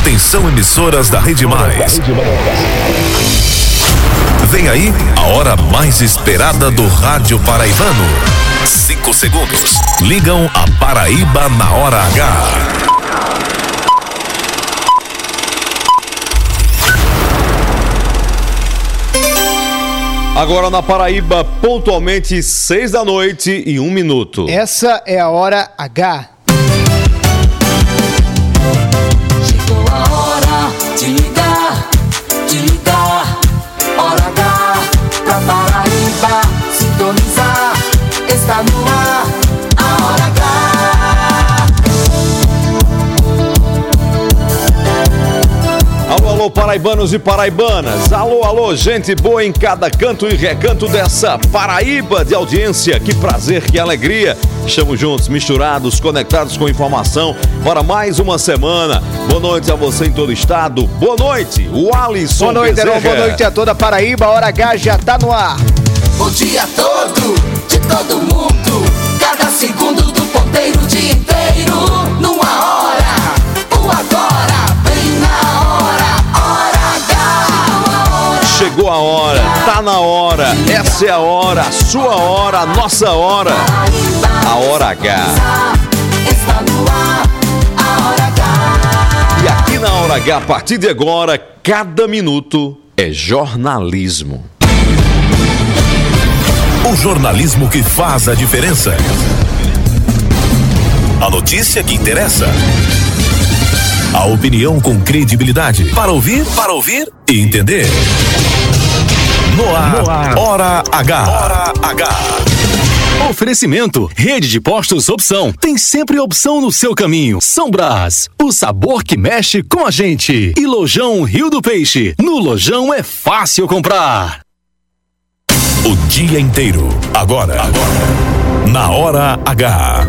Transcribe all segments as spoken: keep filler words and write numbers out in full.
Atenção, emissoras da Rede Mais. Vem aí a hora mais esperada do rádio paraibano. Cinco segundos. Ligam a Paraíba na hora H. Agora na Paraíba, pontualmente seis da noite e um minuto. Essa é a hora H. Chegou a hora de ligar, de ligar. Hora H pra Paraíba sintonizar. Está no ar a Hora H. Alô, alô, paraibanos e paraibanas. Alô, alô, gente boa em cada canto e recanto dessa Paraíba de audiência. Que prazer, que alegria. Estamos juntos, misturados, conectados com informação para mais uma semana. Boa noite a você em todo o estado. Boa noite, o Alisson. Boa noite, Heron. Boa noite a toda a Paraíba. A Hora H já tá no ar. O dia todo, de todo mundo. Cada segundo do ponteiro, o dia inteiro. Numa hora, o agora. Bem na hora, Hora H. Chegou a hora, tá na hora. Essa é a hora, a sua hora, a nossa hora. A Hora H. Está no ar, a Hora H. E aqui na Hora H, a partir de agora, cada minuto é jornalismo. O jornalismo que faz a diferença. A notícia que interessa. A opinião com credibilidade. Para ouvir, para ouvir e entender. No ar, no ar. Hora H. Hora H. Oferecimento, Rede de Postos Opção. Tem sempre opção no seu caminho. São Brás, o sabor que mexe com a gente. E Lojão Rio do Peixe. No Lojão é fácil comprar. O dia inteiro. Agora. Agora. Na Hora H.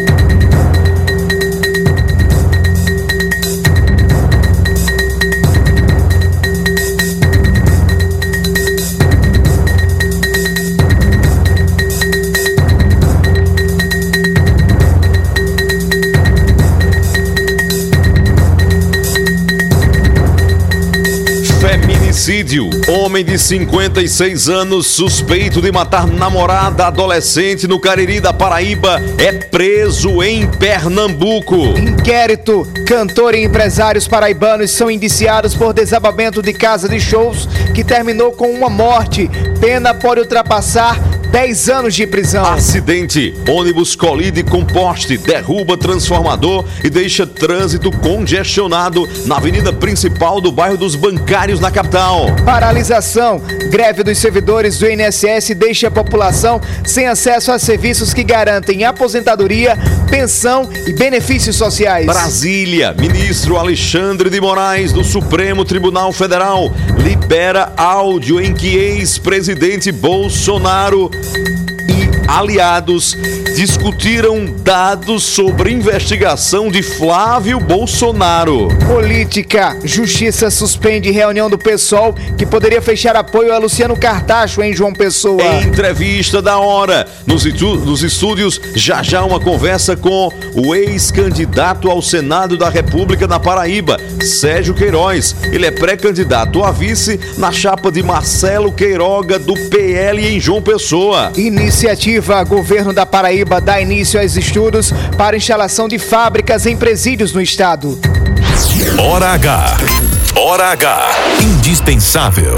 Feminicídio. Homem de cinquenta e seis anos, suspeito de matar namorada adolescente no Cariri da Paraíba, é preso em Pernambuco. Inquérito. Cantor e empresários paraibanos são indiciados por desabamento de casa de shows que terminou com uma morte. Pena pode ultrapassar dez anos de prisão. Acidente. Ônibus colide com poste, derruba transformador e deixa trânsito congestionado na avenida principal do bairro dos Bancários, na capital. Paralisação. Greve dos servidores do I N S S deixa a população sem acesso a serviços que garantem aposentadoria, pensão e benefícios sociais. Brasília. Ministro Alexandre de Moraes, do Supremo Tribunal Federal, libera áudio em que ex-presidente Bolsonaro e aliados discutiram dados sobre investigação de Flávio Bolsonaro. Política. Justiça suspende reunião do PSOL que poderia fechar apoio a Luciano Cartacho em João Pessoa. Entrevista da hora. Nos, nos estúdios, já já uma conversa com o ex-candidato ao Senado da República na Paraíba, Sérgio Queiroz. Ele é pré-candidato a vice na chapa de Marcelo Queiroga, do P L em João Pessoa. Iniciativa. Governo da Paraíba dá início aos estudos para instalação de fábricas em presídios no estado. Hora H. Hora H. Indispensável.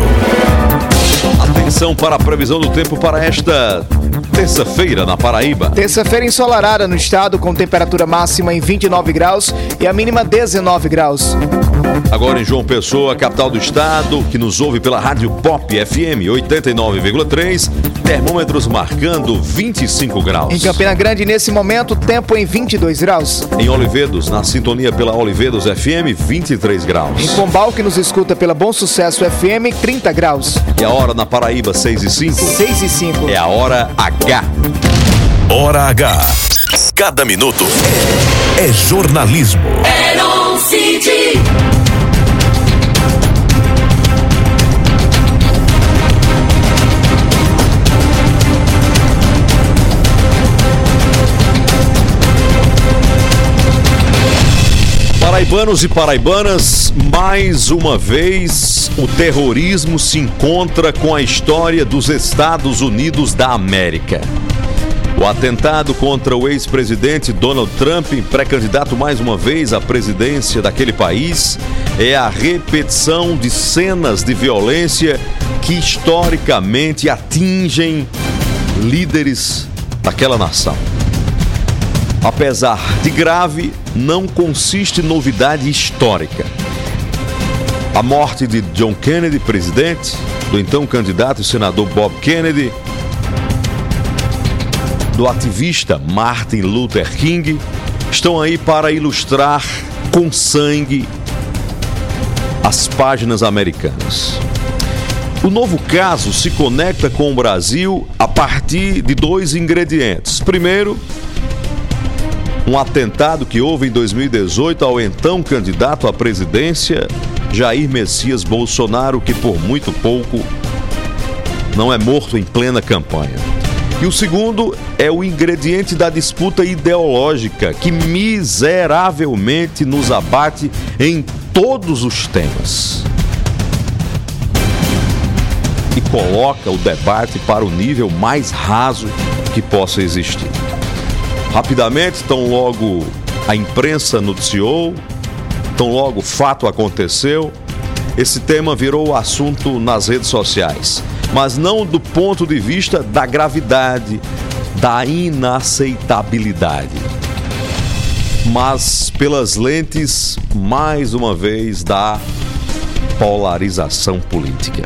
Atenção para a previsão do tempo para esta terça-feira na Paraíba. Terça-feira ensolarada no estado, com temperatura máxima em vinte e nove graus e a mínima dezenove graus. Agora em João Pessoa, capital do estado, que nos ouve pela Rádio Pop F M oitenta e nove vírgula três, termômetros marcando vinte e cinco graus. Em Campina Grande, nesse momento, tempo em vinte e dois graus. Em Olivedos, na sintonia pela Olivedos F M, vinte e três graus. Em Pombal, que nos escuta pela Bom Sucesso F M, trinta graus. E a hora na Paraíba, seis e cinco. seis e cinco. É a Hora H. Hora H. Cada minuto é jornalismo. Heron City. Paraibanos e paraibanas, mais uma vez o terrorismo se encontra com a história dos Estados Unidos da América. O atentado contra o ex-presidente Donald Trump, pré-candidato mais uma vez à presidência daquele país, é a repetição de cenas de violência que historicamente atingem líderes daquela nação. Apesar de grave, não consiste em novidade histórica. A morte de John Kennedy, presidente, do então candidato e senador Bob Kennedy, do ativista Martin Luther King, estão aí para ilustrar com sangue as páginas americanas. O novo caso se conecta com o Brasil a partir de dois ingredientes. Primeiro, um atentado que houve em dois mil e dezoito ao então candidato à presidência, Jair Messias Bolsonaro, que por muito pouco não é morto em plena campanha. E o segundo é o ingrediente da disputa ideológica que miseravelmente nos abate em todos os temas e coloca o debate para o nível mais raso que possa existir. Rapidamente, tão logo a imprensa noticiou, tão logo o fato aconteceu, esse tema virou assunto nas redes sociais, mas não do ponto de vista da gravidade, da inaceitabilidade, mas pelas lentes, mais uma vez, da polarização política.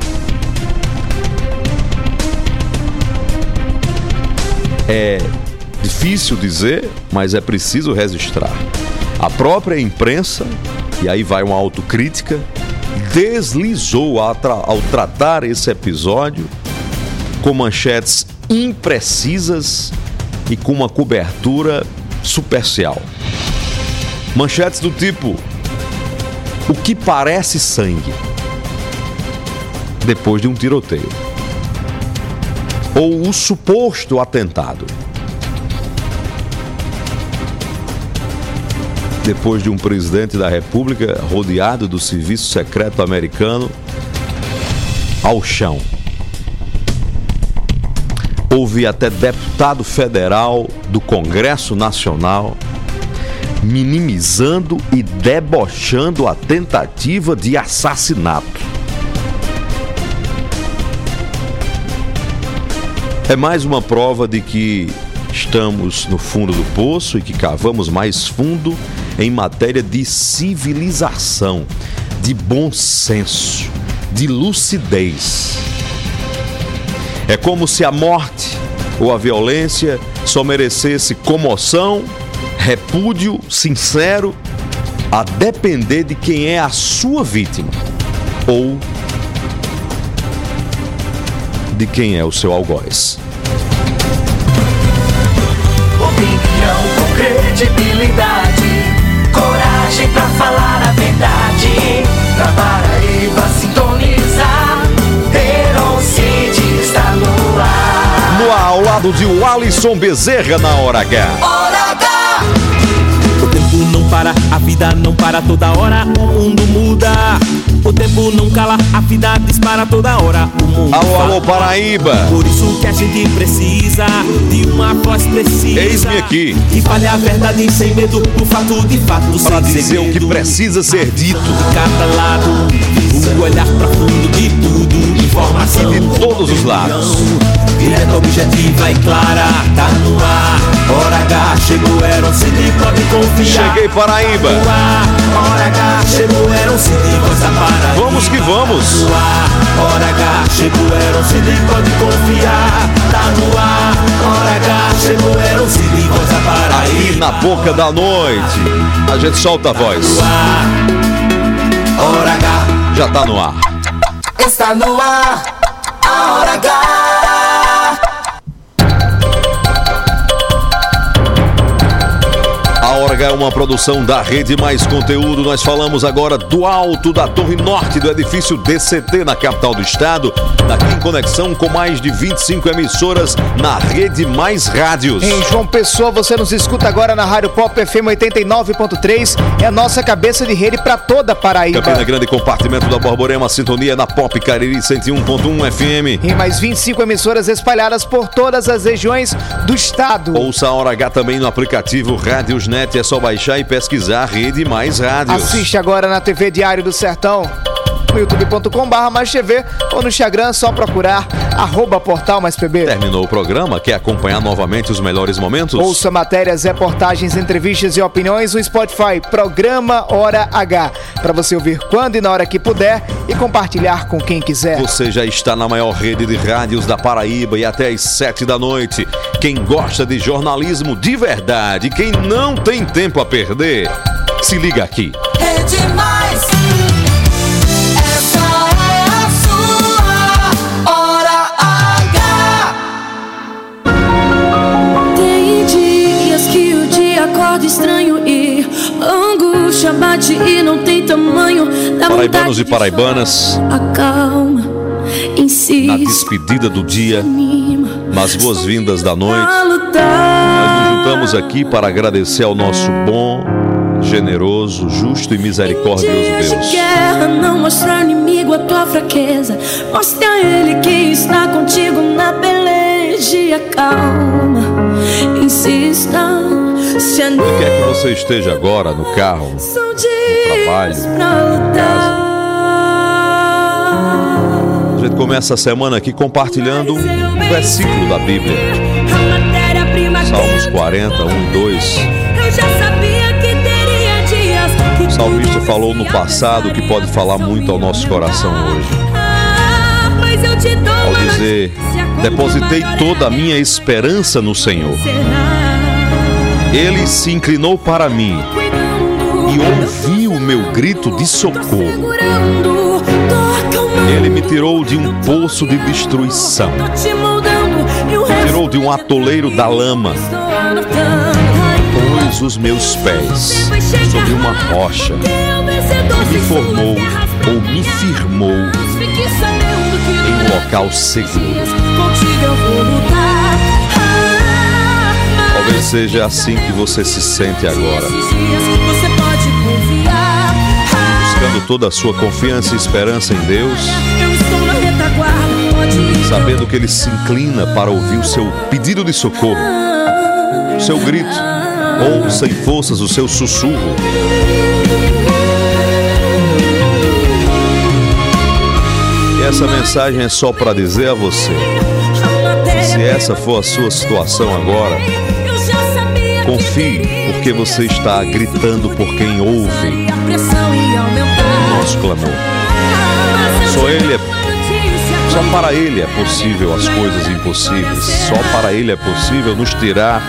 É difícil dizer, mas é preciso registrar. A própria imprensa, e aí vai uma autocrítica, deslizou ao, tra- ao tratar esse episódio com manchetes imprecisas e com uma cobertura superficial. Manchetes do tipo: o que parece sangue depois de um tiroteio, ou o suposto atentado depois de um presidente da República rodeado do serviço secreto americano ao chão. Houve até deputado federal do Congresso Nacional minimizando e debochando a tentativa de assassinato. É mais uma prova de que estamos no fundo do poço e que cavamos mais fundo em matéria de civilização, de bom senso, de lucidez. É como se a morte ou a violência só merecesse comoção, repúdio sincero, a depender de quem é a sua vítima ou de quem é o seu algoz. Opinião com credibilidade, coragem pra falar a verdade. Pra Paraíba sintonizar, Heron City está no ar. No ar, ao lado de Alisson Bezerra na Hora H. Hora H. O tempo não para, a vida não para toda hora, o mundo muda. O tempo não cala, a vida dispara toda hora, o mundo Alô, fala. alô, Paraíba. Por isso que a gente precisa de uma voz precisa. Eis-me aqui. Que fale a verdade sem medo, o fato de fato Para sem dizer segredo. o que precisa ser dito. De cada lado, o olhar profundo de tudo, informação De todos os lados. direta, objetiva e clara, tá no ar. Hora H, chegou, Heron City, pode confiar. Cheguei, Paraíba. No ar. Hora H, chegou, Heron City, voz da Paraíba. Vamos que vamos. No ar. Hora H, chegou, Heron City, pode confiar. Tá no ar. Hora H, chegou, Heron City, voz da Paraíba. Aí na boca da noite, a gente solta a voz. No ar. Hora H. Já tá no ar. Está no ar, a Hora H. A Hora H é uma produção da Rede Mais Conteúdo. Nós falamos agora do alto da Torre Norte do edifício D C T na capital do estado. Daqui em conexão com mais de vinte e cinco emissoras na Rede Mais Rádios. Em João Pessoa, você nos escuta agora na Rádio Pop F M oitenta e nove ponto três. É a nossa cabeça de rede para toda a Paraíba. Campina Grande, compartimento da Borborema, sintonia na Pop Cariri cento e um ponto um F M. Em mais vinte e cinco emissoras espalhadas por todas as regiões do estado. Ouça a Hora H também no aplicativo Rádiosnet. É só baixar e pesquisar Rede Mais Rádios. Assiste agora na T V Diário do Sertão, no youtube ponto com barra mais T V ou no Instagram, só procurar arroba portal mais P B. Terminou o programa? Quer acompanhar novamente os melhores momentos? Ouça matérias, reportagens, entrevistas e opiniões no Spotify, Programa Hora H, para você ouvir quando e na hora que puder e compartilhar com quem quiser. Você já está na maior rede de rádios da Paraíba e até às sete da noite. Quem gosta de jornalismo de verdade, quem não tem tempo a perder, se liga aqui. É demais. Essa é a sua Hora H. Tem dias que o dia acorda estranho e angústia bate e não tem tamanho. Paraibanos e paraibanas, acalma, insiste, na despedida do dia, nas boas-vindas da noite, nós nos juntamos aqui para agradecer ao nosso bom, generoso, justo e misericordioso Deus. Guerra, não mostra ao inimigo a tua fraqueza. Mostre a ele que está contigo na peleja e acalma, insista, se anime. Quer que você esteja agora no carro, no trabalho, em casa. A gente começa a semana aqui compartilhando um versículo da Bíblia. Salmos quarenta, um e dois. O salmista falou no passado que pode falar muito ao nosso coração hoje. Ao dizer, depositei toda a minha esperança no Senhor. Ele se inclinou para mim e ouviu o meu grito de socorro. Ele me tirou de um poço de destruição. Me tirou de um atoleiro da lama. Pôs os meus pés sobre uma rocha. E me formou ou me firmou em um local seguro. Talvez seja assim que você se sente agora. Buscando toda a sua confiança e esperança em Deus, sabendo que Ele se inclina para ouvir o seu pedido de socorro, o seu grito, ou sem forças o seu sussurro. E essa mensagem é só para dizer a você, se essa for a sua situação agora, confie, porque você está gritando por quem ouve o nosso clamor. Só Ele é, só para Ele é possível as coisas impossíveis. Só para Ele é possível nos tirar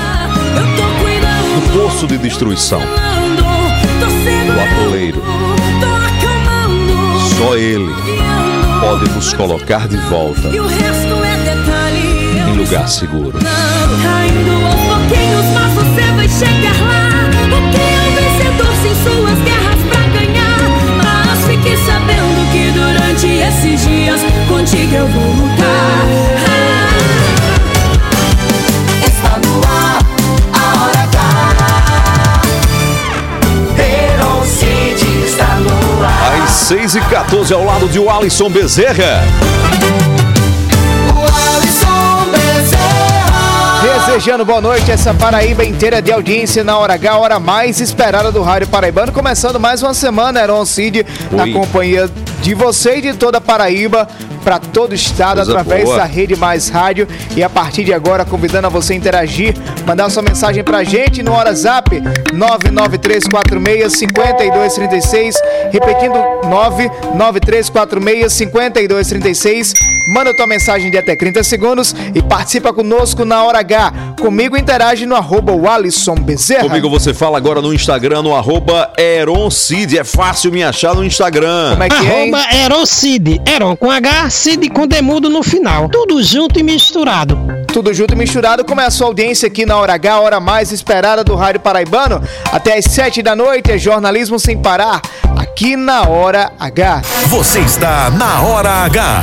do poço de destruição, do atoleiro. Só Ele pode nos colocar de volta em lugar seguro. Caindo aos pouquinhos, mas você vai chegar lá. Porque é um vencedor sem suas guerras pra ganhar. Mas fique sabendo que durante esses dias contigo eu vou lutar. Está no ar, a Hora H. Heron Cid está no ar. Às seis e quatorze, ao lado de Alisson Bezerra. Desejando boa noite, essa Paraíba inteira de audiência na Hora H, a hora mais esperada do Rádio Paraibano. Começando mais uma semana, Heron Cid, na companhia de você e de toda a Paraíba, para todo o estado, Coisa através boa. da Rede Mais Rádio. E a partir de agora, convidando a você a interagir, mandar sua mensagem pra gente no WhatsApp nove nove três quatro seis, cinco dois três seis, repetindo nove nove três quatro seis, cinco dois três seis. Manda tua mensagem de até trinta segundos e participa conosco na Hora H. Comigo interage no arroba Alisson Bezerra. Comigo você fala agora no Instagram, no arroba Heron Cid. É fácil me achar no Instagram. Como é que é, hein? Arroba Heron Cid. Heron com H, Cid com demudo no final. Tudo junto e misturado. Tudo junto e misturado, como é a sua audiência aqui na Hora H, a hora mais esperada do Rádio Paraibano. Até às sete da noite é jornalismo sem parar, aqui na Hora H. Você está na Hora H.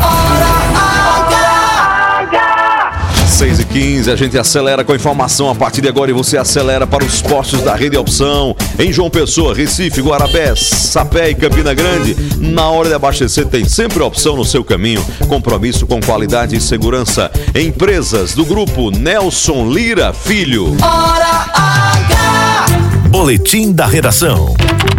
seis e quinze, a gente acelera com a informação a partir de agora e você acelera para os postos da Rede Opção em João Pessoa, Recife, Guarabé, Sapé e Campina Grande. Na hora de abastecer tem sempre opção no seu caminho, compromisso com qualidade e segurança. Empresas do grupo Nelson Lira Filho. Hora H. Boletim da Redação.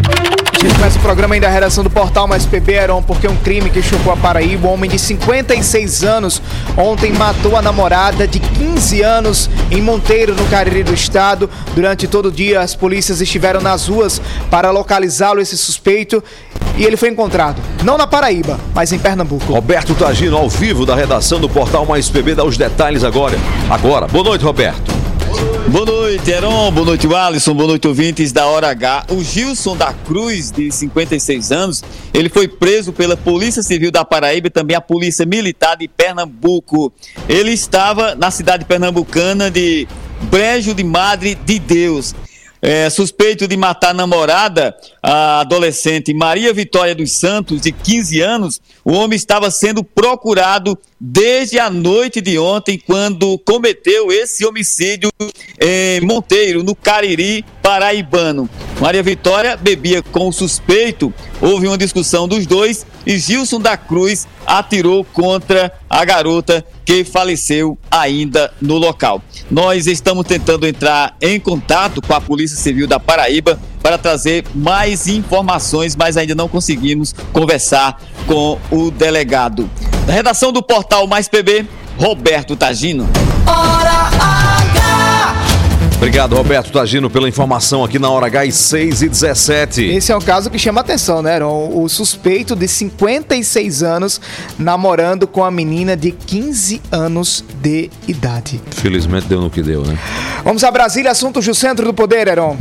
A gente começa o programa ainda da redação do Portal Mais P B, Heron, porque um crime que chocou a Paraíba. Um homem de cinquenta e seis anos ontem matou a namorada de quinze anos em Monteiro, no Cariri do Estado. Durante todo o dia, as polícias estiveram nas ruas para localizá-lo, esse suspeito, e ele foi encontrado, não na Paraíba, mas em Pernambuco. Roberto Tagino, ao vivo da redação do Portal Mais P B, dá os detalhes agora. Agora, boa noite, Roberto. Boa noite, Heron. Boa noite, Alisson. Boa noite, ouvintes da Hora H. O Gilson da Cruz, de cinquenta e seis anos, ele foi preso pela Polícia Civil da Paraíba e também a Polícia Militar de Pernambuco. Ele estava na cidade pernambucana de Brejo de Madre de Deus. É, suspeito de matar a namorada, a adolescente Maria Vitória dos Santos, de quinze anos, o homem estava sendo procurado desde a noite de ontem, quando cometeu esse homicídio em Monteiro, no Cariri paraibano. Maria Vitória bebia com o suspeito, houve uma discussão dos dois e Gilson da Cruz atirou contra a garota, que faleceu ainda no local. Nós estamos tentando entrar em contato com a Polícia Civil da Paraíba para trazer mais informações, mas ainda não conseguimos conversar com o delegado. Da redação do Portal Mais P B, Roberto Tagino. Hora H. Obrigado, Roberto Tagino, pela informação aqui na Hora H, seis e dezessete. Esse é um caso que chama atenção, né, Heron? O suspeito de cinquenta e seis anos namorando com a menina de quinze anos de idade. Felizmente deu no que deu, né? Vamos a Brasília, assuntos do Centro do Poder, Heron.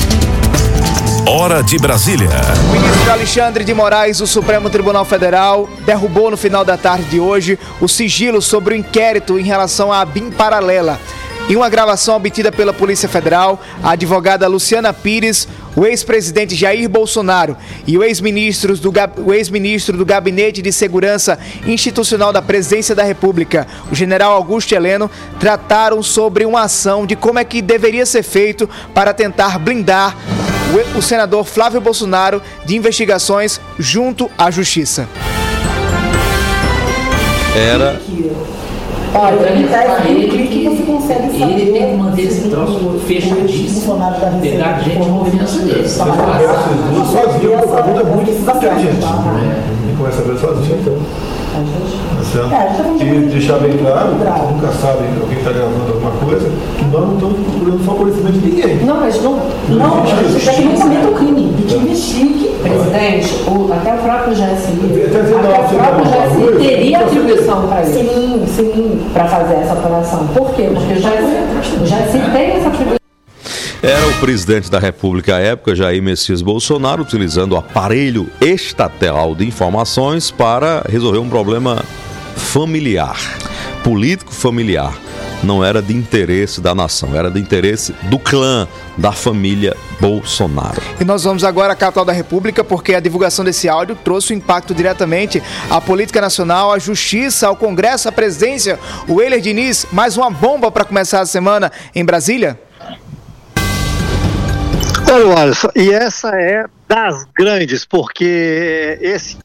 Hora de Brasília. O ministro Alexandre de Moraes do Supremo Tribunal Federal derrubou no final da tarde de hoje o sigilo sobre o inquérito em relação à B I M paralela. Em uma gravação obtida pela Polícia Federal, a advogada Luciana Pires, o ex-presidente Jair Bolsonaro e o ex-ministro do, o ex-ministro do Gabinete de Segurança Institucional da Presidência da República, o general Augusto Heleno, trataram sobre uma ação de como é que deveria ser feito para tentar blindar o, o senador Flávio Bolsonaro de investigações junto à Justiça. Era... Olha, ele tá ele que você consegue saber. Ele tem que manter esse troço fechadíssimo. Pegar a gente com confiança dele. Sozinho, a pergunta é muito inteligente. Ele começa a ver sozinho, então. E deixar bem claro, nunca sabe alguém está gravando alguma coisa, que nós não estamos procurando favorecimento de ninguém. Não, mas não. Não, você quer que não cometa o crime, que investigue. Presidente, o, até o próprio G S I. Até o próprio G S I teria atribuição para isso. Sim, sim, para fazer essa operação. Por quê? Porque o G S I tem essa atribuição. Era o presidente da República à época, Jair Messias Bolsonaro, utilizando o aparelho estatal de informações para resolver um problema familiar, político familiar. Não era de interesse da nação, era de interesse do clã, da família Bolsonaro. E nós vamos agora à capital da República, porque a divulgação desse áudio trouxe um impacto diretamente à política nacional, à justiça, ao Congresso, à presidência. O Weiler Diniz, mais uma bomba para começar a semana em Brasília? Olha, Alisson, e essa é das grandes, porque esse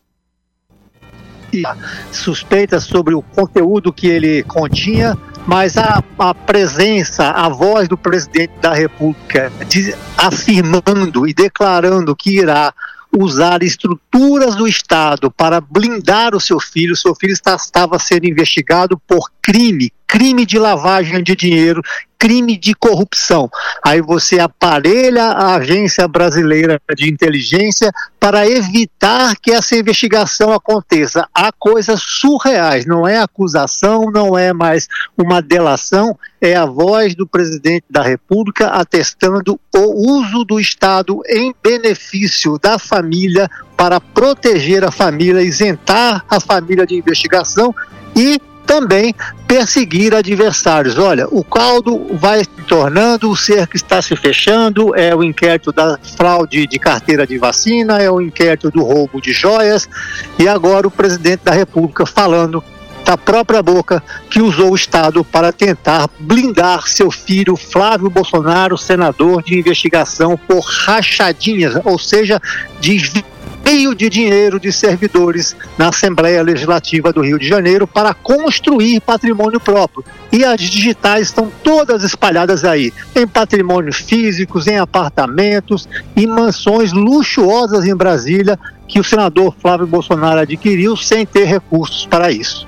suspeita sobre o conteúdo que ele continha, mas a, a presença, a voz do presidente da República de, afirmando e declarando que irá usar estruturas do Estado para blindar o seu filho. O seu filho está, estava sendo investigado por crime, crime de lavagem de dinheiro, crime de corrupção. Aí você aparelha a Agência Brasileira de Inteligência para evitar que essa investigação aconteça. Há coisas surreais, não é acusação, não é mais uma delação, é a voz do presidente da República atestando o uso do Estado em benefício da família para proteger a família, isentar a família de investigação e também perseguir adversários. Olha, o caldo vai se tornando, o cerco está se fechando, é o inquérito da fraude de carteira de vacina, é o inquérito do roubo de joias, e agora o presidente da República falando da própria boca que usou o Estado para tentar blindar seu filho Flávio Bolsonaro, senador, de investigação por rachadinhas, ou seja, desvio de dinheiro de servidores na Assembleia Legislativa do Rio de Janeiro para construir patrimônio próprio. E as digitais estão todas espalhadas aí, em patrimônios físicos, em apartamentos, em mansões luxuosas em Brasília, que o senador Flávio Bolsonaro adquiriu sem ter recursos para isso.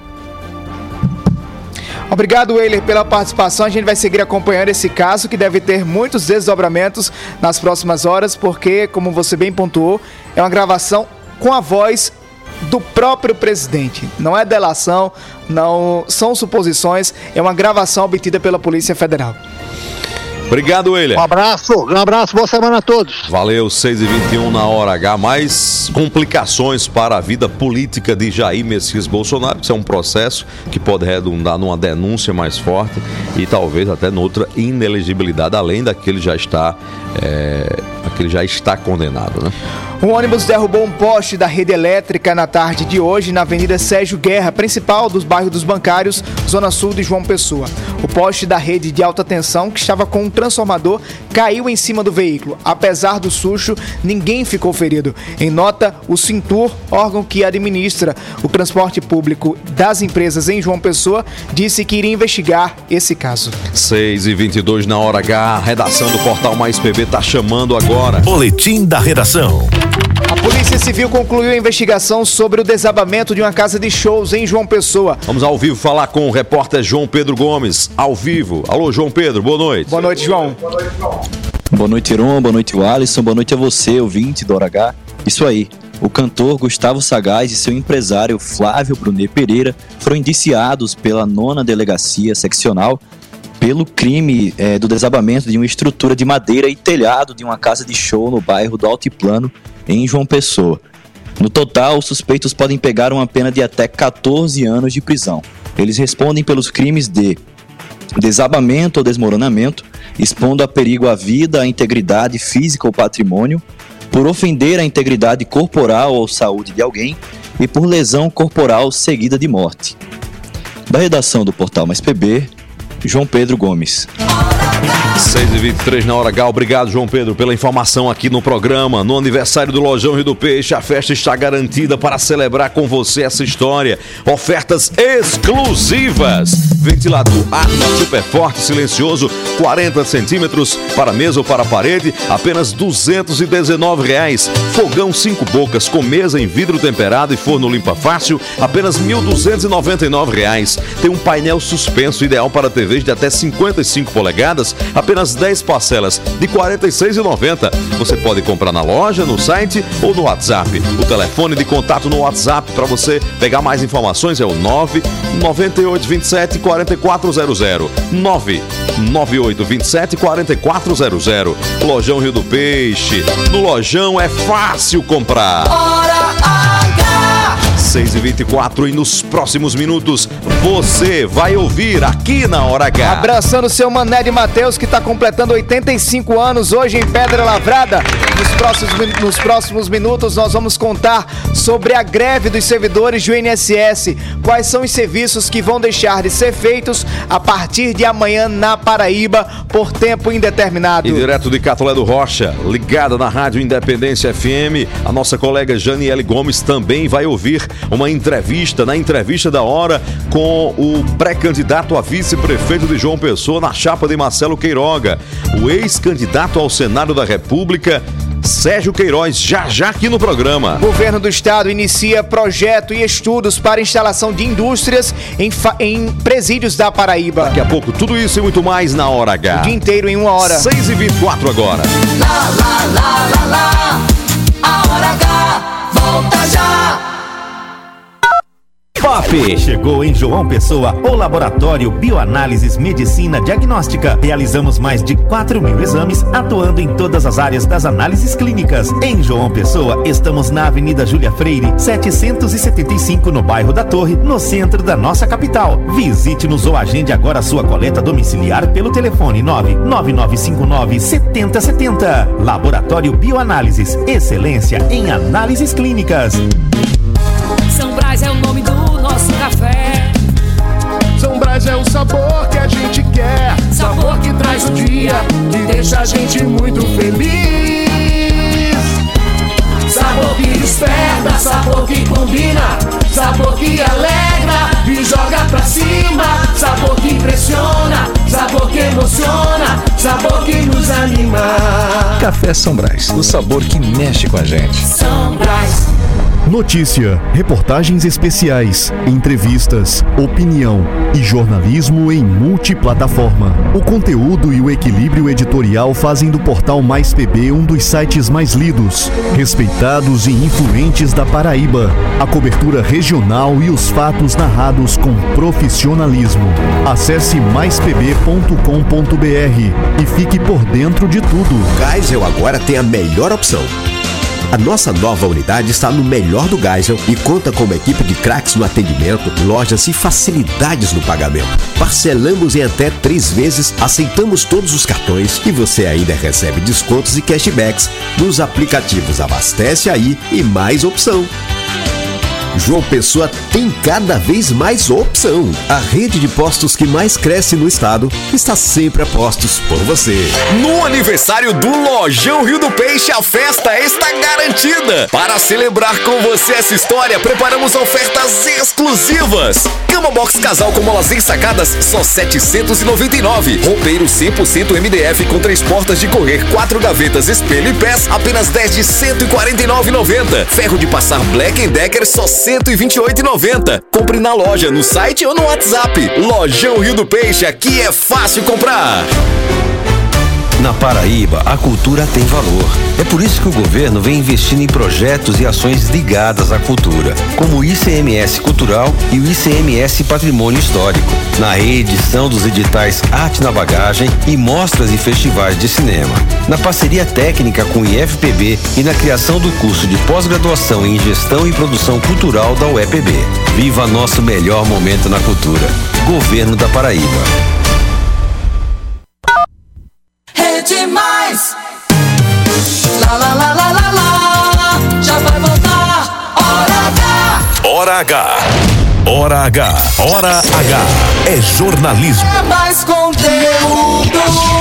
Obrigado, Weiler, pela participação. A gente vai seguir acompanhando esse caso, que deve ter muitos desdobramentos nas próximas horas, porque, como você bem pontuou, é uma gravação com a voz do próprio presidente. Não é delação, não são suposições, é uma gravação obtida pela Polícia Federal. Obrigado, Weiler. Um abraço, um abraço, boa semana a todos. Valeu, seis e vinte e um na hora H. Mais complicações para a vida política de Jair Messias Bolsonaro. Isso é um processo que pode redundar numa denúncia mais forte e talvez até noutra inelegibilidade, além daquele já está, é, aquele já está condenado, né? Um ônibus derrubou um poste da rede elétrica na tarde de hoje na Avenida Sérgio Guerra, principal dos bairros dos Bancários, Zona Sul de João Pessoa. O poste da rede de alta tensão, que estava com um transformador, caiu em cima do veículo. Apesar do susto, ninguém ficou ferido. Em nota, o Cintur, órgão que administra o transporte público das empresas em João Pessoa, disse que iria investigar esse caso. seis e vinte e dois na hora H. A redação do Portal Mais P B está chamando agora. Boletim da redação. A Polícia Civil concluiu a investigação sobre o desabamento de uma casa de shows em João Pessoa. Vamos ao vivo falar com o repórter João Pedro Gomes, ao vivo. Alô, João Pedro, boa noite. Boa noite, João. Boa noite, Iron, boa noite, Alisson, boa noite a você, ouvinte do Hora H. Isso aí, o cantor Gustavo Sagaz e seu empresário Flávio Brunet Pereira foram indiciados pela nona Delegacia Seccional pelo crime é, do desabamento de uma estrutura de madeira e telhado de uma casa de show no bairro do Altiplano, em João Pessoa. No total, os suspeitos podem pegar uma pena de até catorze anos de prisão. Eles respondem pelos crimes de desabamento ou desmoronamento, expondo a perigo a vida, a integridade física ou patrimônio, por ofender a integridade corporal ou saúde de alguém e por lesão corporal seguida de morte. Da redação do Portal Mais P B, João Pedro Gomes. seis e vinte e três na hora H. Obrigado, João Pedro, pela informação aqui no programa. No aniversário do Lojão Rio do Peixe, a festa está garantida para celebrar com você essa história. Ofertas exclusivas. Ventilador Atma Super Forte Silencioso, quarenta centímetros, para mesa ou para parede, apenas duzentos e dezenove reais. Fogão cinco bocas com mesa em vidro temperado e forno limpa fácil, apenas mil duzentos e noventa e nove reais. Tem um painel suspenso ideal para T Vs de até cinquenta e cinco polegadas, apenas dez parcelas de quarenta e seis reais e noventa centavos. Você pode comprar na loja, no site ou no WhatsApp. O telefone de contato no WhatsApp para você pegar mais informações é o nove nove oito dois sete quatro quatro zero zero. nove nove oito dois sete quatro quatro zero zero. Lojão Rio do Peixe. No Lojão é fácil comprar. Hora H. seis e vinte e quatro e nos próximos minutos você vai ouvir aqui na Hora H. Abraçando o seu Mané de Mateus, que está completando oitenta e cinco anos hoje em Pedra Lavrada. Nos próximos, nos próximos minutos nós vamos contar sobre a greve dos servidores do I N S S. Quais são os serviços que vão deixar de ser feitos a partir de amanhã na Paraíba por tempo indeterminado. E direto de Catolé do Rocha, ligada na Rádio Independência F M, a nossa colega Janiele Gomes também vai ouvir uma entrevista, na entrevista da hora, com o pré-candidato a vice-prefeito de João Pessoa na chapa de Marcelo Queiroga, o ex-candidato ao Senado da República, Sérgio Queiroz, já já aqui no programa. O governo do estado inicia projeto e estudos para instalação de indústrias em, em presídios da Paraíba. Daqui a pouco, tudo isso e muito mais na Hora H. O dia inteiro em uma hora. seis e vinte e quatro agora. Lá, lá, lá, lá, lá. A Hora H volta já. P A P P. Chegou em João Pessoa o Laboratório Bioanálises Medicina Diagnóstica. Realizamos mais de quatro mil exames, atuando em todas as áreas das análises clínicas. Em João Pessoa, estamos na Avenida Júlia Freire, setecentos e setenta e cinco, no bairro da Torre, no centro da nossa capital. Visite-nos ou agende agora sua coleta domiciliar pelo telefone nove nove nove cinco nove sete zero sete zero. Laboratório Bioanálises, excelência em análises clínicas. São Brás é o nome do nosso café. São Brás é o sabor que a gente quer. Sabor que traz o dia, que deixa a gente muito feliz. Sabor que desperta, sabor que combina, sabor que alegra e joga pra cima. Sabor que impressiona, sabor que emociona, sabor que nos anima. Café São Brás, o sabor que mexe com a gente. São Brás. Notícia, reportagens especiais, entrevistas, opinião e jornalismo em multiplataforma. O conteúdo e o equilíbrio editorial fazem do portal Mais P B um dos sites mais lidos, respeitados e influentes da Paraíba. A cobertura regional e os fatos narrados com profissionalismo. Acesse mais p b ponto com ponto b r e fique por dentro de tudo. Geisel agora tem a melhor opção. A nossa nova unidade está no melhor do Geisel e conta com uma equipe de craques no atendimento, lojas e facilidades no pagamento. Parcelamos em até três vezes, aceitamos todos os cartões e você ainda recebe descontos e cashbacks nos aplicativos Abastece Aí e Mais Opção. João Pessoa tem cada vez mais opção. A rede de postos que mais cresce no estado está sempre a postos por você. No aniversário do Lojão Rio do Peixe, a festa está garantida. Para celebrar com você essa história, preparamos ofertas exclusivas. Cama box casal com molas ensacadas, só setecentos e noventa e nove. Roupeiro cem por cento M D F com três portas de correr, quatro gavetas, espelho e pés, apenas dez de cento e quarenta e nove reais e noventa centavos. Ferro de passar Black and Decker, só cento e vinte e oito reais e noventa centavos. Compre na loja, no site ou no WhatsApp. Lojão Rio do Peixe, aqui é fácil comprar. Na Paraíba, a cultura tem valor. É por isso que o governo vem investindo em projetos e ações ligadas à cultura, como o I C M S Cultural e o I C M S Patrimônio Histórico, na reedição dos editais Arte na Bagagem e mostras e festivais de cinema, na parceria técnica com o I F P B e na criação do curso de pós-graduação em Gestão e Produção Cultural da U E P B. Viva nosso melhor momento na cultura. Governo da Paraíba. Demais. Lá, lá, lá, lá, lá, lá. Já vai voltar. Hora H. Hora H. Hora H. Hora H. É jornalismo. É mais conteúdo.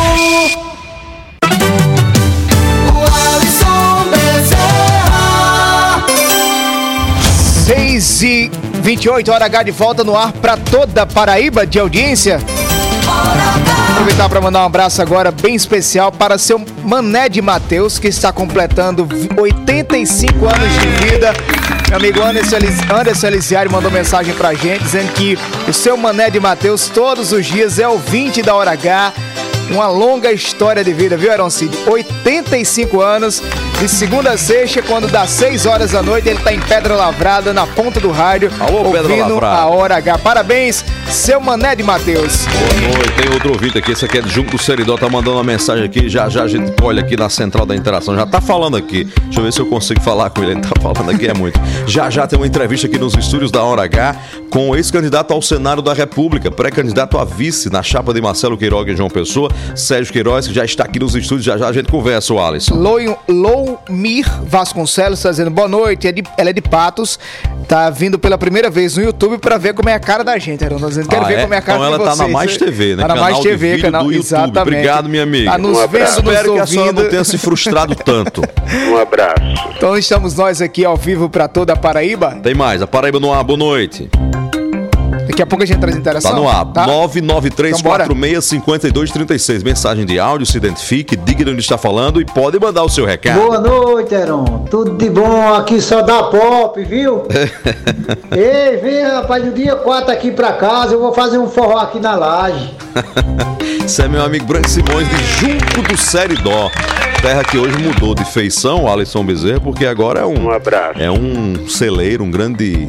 O Alisson Bezerra. seis e vinte e oito, Hora H de volta no ar para toda a Paraíba de audiência. Aproveitar para mandar um abraço agora bem especial para seu Mané de Mateus, que está completando oitenta e cinco anos de vida. Meu amigo Anderson Elisiário mandou mensagem pra gente dizendo que o seu Mané de Mateus todos os dias é ouvinte da Hora H. Uma longa história de vida, viu, Aroncide? oitenta e cinco anos, de segunda a sexta, quando dá seis horas da noite, ele tá em Pedra Lavrada, na ponta do rádio, Alô, Pedra ouvindo Lavrada. a Hora H. Parabéns, seu Mané de Mateus. Boa noite, tem outro ouvinte aqui, esse aqui é de Junco do Seridó, tá mandando uma mensagem aqui, já já a gente olha aqui na central da interação, já tá falando aqui, deixa eu ver se eu consigo falar com ele, ele tá falando aqui, é muito. Já já tem uma entrevista aqui nos estúdios da Hora H com o ex-candidato ao Senado da República, pré-candidato a vice na chapa de Marcelo Queiroga e João Pessoa, Sérgio Queiroz, que já está aqui nos estúdios, já já a gente conversa, o Alisson. Loumir Vasconcelos está dizendo boa noite, é de, ela é de Patos, tá vindo pela primeira vez no YouTube para ver como é a cara da gente, Aaron, tá dizendo, quero ah, ver é? como é a cara então de ela vocês. Tá na Mais T V, né? Tá na canal Mais T V, de canal do YouTube. Exatamente. Obrigado, minha amiga. Tá nos um vendo, nos Espero ouvindo. que a senhora não tenha se frustrado tanto. Um abraço. Então estamos nós aqui ao vivo para toda a Paraíba. Tem mais, a Paraíba no ar, boa noite. Daqui a pouco a gente traz interação. Tá no ar, tá? nove nove três quatro seis cinco dois três seis. Mensagem de áudio, se identifique, diga de onde está falando e pode mandar o seu recado. Boa noite, Heron. Tudo de bom aqui, só dá pop, viu? Ei, vem, rapaz, no dia quatro aqui pra casa, eu vou fazer um forró aqui na laje. Esse é meu amigo Branco Simões de Junco do Seridó. Terra que hoje mudou de feição, o Alisson Bezerra, porque agora é um, um abraço. É um celeiro, um grande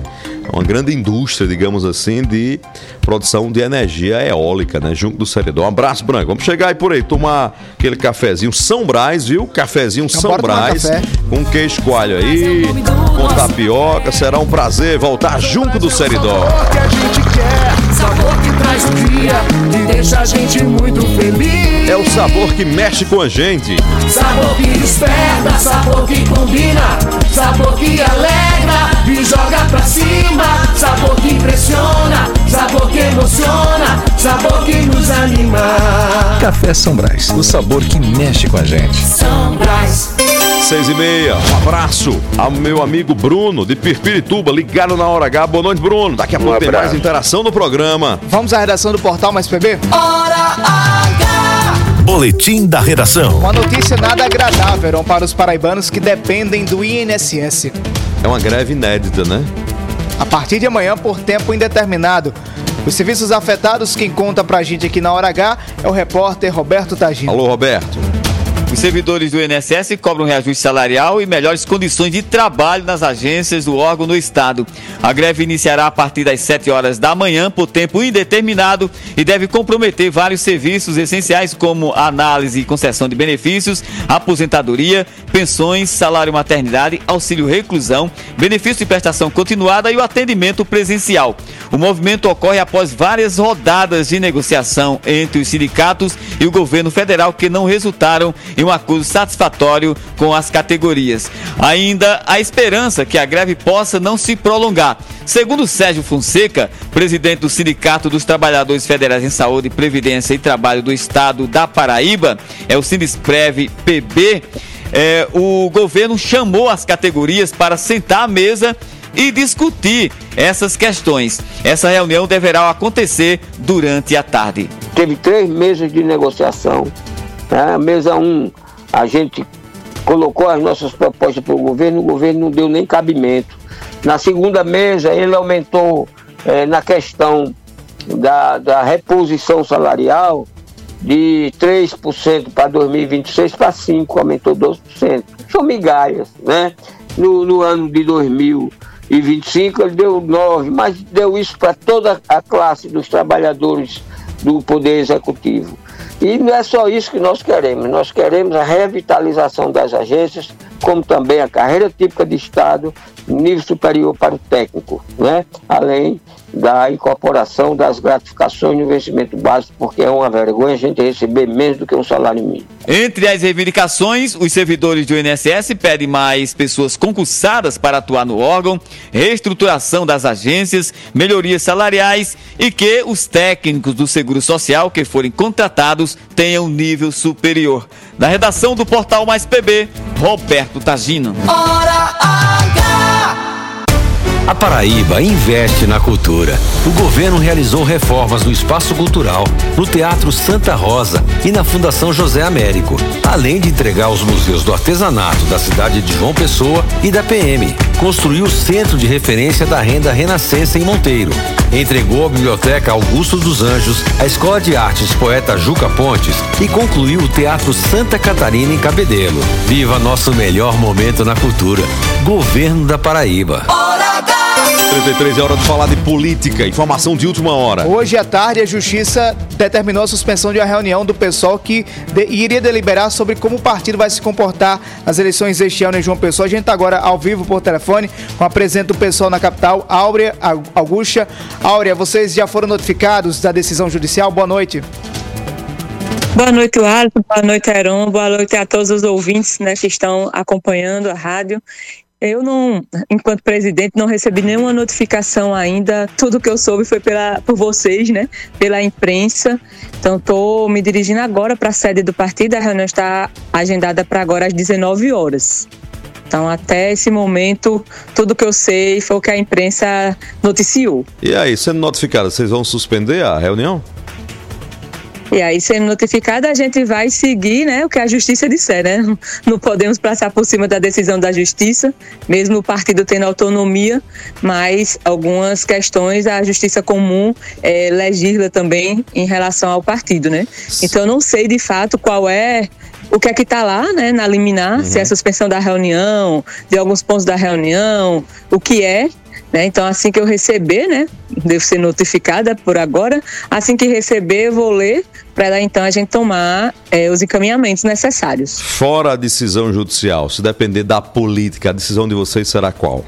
uma grande indústria, digamos assim, de produção de energia eólica, né? Junto do Seridó. Um abraço, Branco. Vamos chegar aí por aí, tomar aquele cafezinho São Brás, viu? Cafezinho Então, São bora tomar Brás, café. com queijo coalho aí, com tapioca. Será um prazer voltar junto do Seridó. Que a gente quer, sabor que traz o dia e deixa a gente muito feliz. É o sabor que mexe com a gente. Sabor que desperta, sabor que combina, sabor que alegra e joga pra cima, sabor que impressiona, sabor que emociona, sabor que nos anima. Café São Brás, o sabor que mexe com a gente. São Brás. Seis e meia, um abraço ao meu amigo Bruno, de Pirpirituba, ligado na Hora H. Boa noite, Bruno. Daqui a pouco tem mais interação no programa. Vamos à redação do Portal Mais P B? Hora H. Boletim da redação. Uma notícia nada agradável para os paraibanos que dependem do I N S S. É uma greve inédita, né? A partir de amanhã, por tempo indeterminado. Os serviços afetados, quem conta pra gente aqui na Hora H é o repórter Roberto Tagino. Alô, Roberto. Os servidores do I N S S cobram reajuste salarial e melhores condições de trabalho nas agências do órgão no estado. A greve iniciará a partir das sete horas da manhã por tempo indeterminado e deve comprometer vários serviços essenciais como análise e concessão de benefícios, aposentadoria, pensões, salário maternidade, auxílio reclusão, benefício de prestação continuada e o atendimento presencial. O movimento ocorre após várias rodadas de negociação entre os sindicatos e o governo federal que não resultaram em um acordo satisfatório com as categorias. Ainda há esperança que a greve possa não se prolongar. Segundo Sérgio Fonseca, presidente do Sindicato dos Trabalhadores Federais em Saúde, Previdência e Trabalho do Estado da Paraíba, é o Sindesprev P B, é, o governo chamou as categorias para sentar à mesa e discutir essas questões. Essa reunião deverá acontecer durante a tarde. Teve três meses de negociação. Na mesa um, a gente colocou as nossas propostas para o governo, o governo não deu nem cabimento. Na segunda mesa, ele aumentou eh, na questão da, da reposição salarial de três por cento para dois mil e vinte e seis para cinco por cento, aumentou doze por cento. São migalhas, né? No, no ano de dois mil e vinte e cinco ele deu nove por cento, mas deu isso para toda a classe dos trabalhadores do Poder Executivo. E não é só isso que nós queremos, nós queremos a revitalização das agências, como também a carreira típica de Estado, nível superior para o técnico, né? Além da incorporação das gratificações no vencimento básico, porque é uma vergonha a gente receber menos do que um salário mínimo. Entre as reivindicações, os servidores do I N S S pedem mais pessoas concursadas para atuar no órgão, reestruturação das agências, melhorias salariais e que os técnicos do Seguro Social que forem contratados tenham nível superior. Na redação do Portal Mais P B, Roberto Tagino. Hora H. A Paraíba investe na cultura. O governo realizou reformas no Espaço Cultural, no Teatro Santa Rosa e na Fundação José Américo, além de entregar os museus do artesanato da cidade de João Pessoa e da P M. Construiu o Centro de Referência da Renda Renascença em Monteiro. Entregou a Biblioteca Augusto dos Anjos, a Escola de Artes Poeta Juca Pontes e concluiu o Teatro Santa Catarina em Cabedelo. Viva nosso melhor momento na cultura. Governo da Paraíba. trinta e três é hora de falar de política, informação de última hora. Hoje à tarde, a Justiça determinou a suspensão de uma reunião do pessoal que de, iria deliberar sobre como o partido vai se comportar nas eleições deste ano em João Pessoa. A gente está agora ao vivo por telefone com a presidente do pessoal na capital, Áurea Augusta. Áurea, vocês já foram notificados da decisão judicial? Boa noite. Boa noite, Alisson. Boa noite, Heron. Boa noite a todos os ouvintes, né, que estão acompanhando a rádio. Eu não, enquanto presidente, não recebi nenhuma notificação ainda. Tudo que eu soube foi pela, por vocês, né? Pela imprensa. Então, estou me dirigindo agora para a sede do partido. A reunião está agendada para agora às dezenove horas. Então, até esse momento, tudo que eu sei foi o que a imprensa noticiou. E aí, sendo notificado, vocês vão suspender a reunião? E aí, sendo notificada, a gente vai seguir, né, o que a justiça disser, né? Não podemos passar por cima da decisão da justiça, mesmo o partido tendo autonomia, mas algumas questões a justiça comum é, legisla também em relação ao partido, né? Então, eu não sei de fato qual é o que é que está lá, né, na liminar, uhum. Se é a suspensão da reunião, de alguns pontos da reunião, o que é, né? Então, assim que eu receber, né, devo ser notificada por agora, assim que receber, eu vou ler, para então a gente tomar é, os encaminhamentos necessários. Fora a decisão judicial, se depender da política, a decisão de vocês será qual?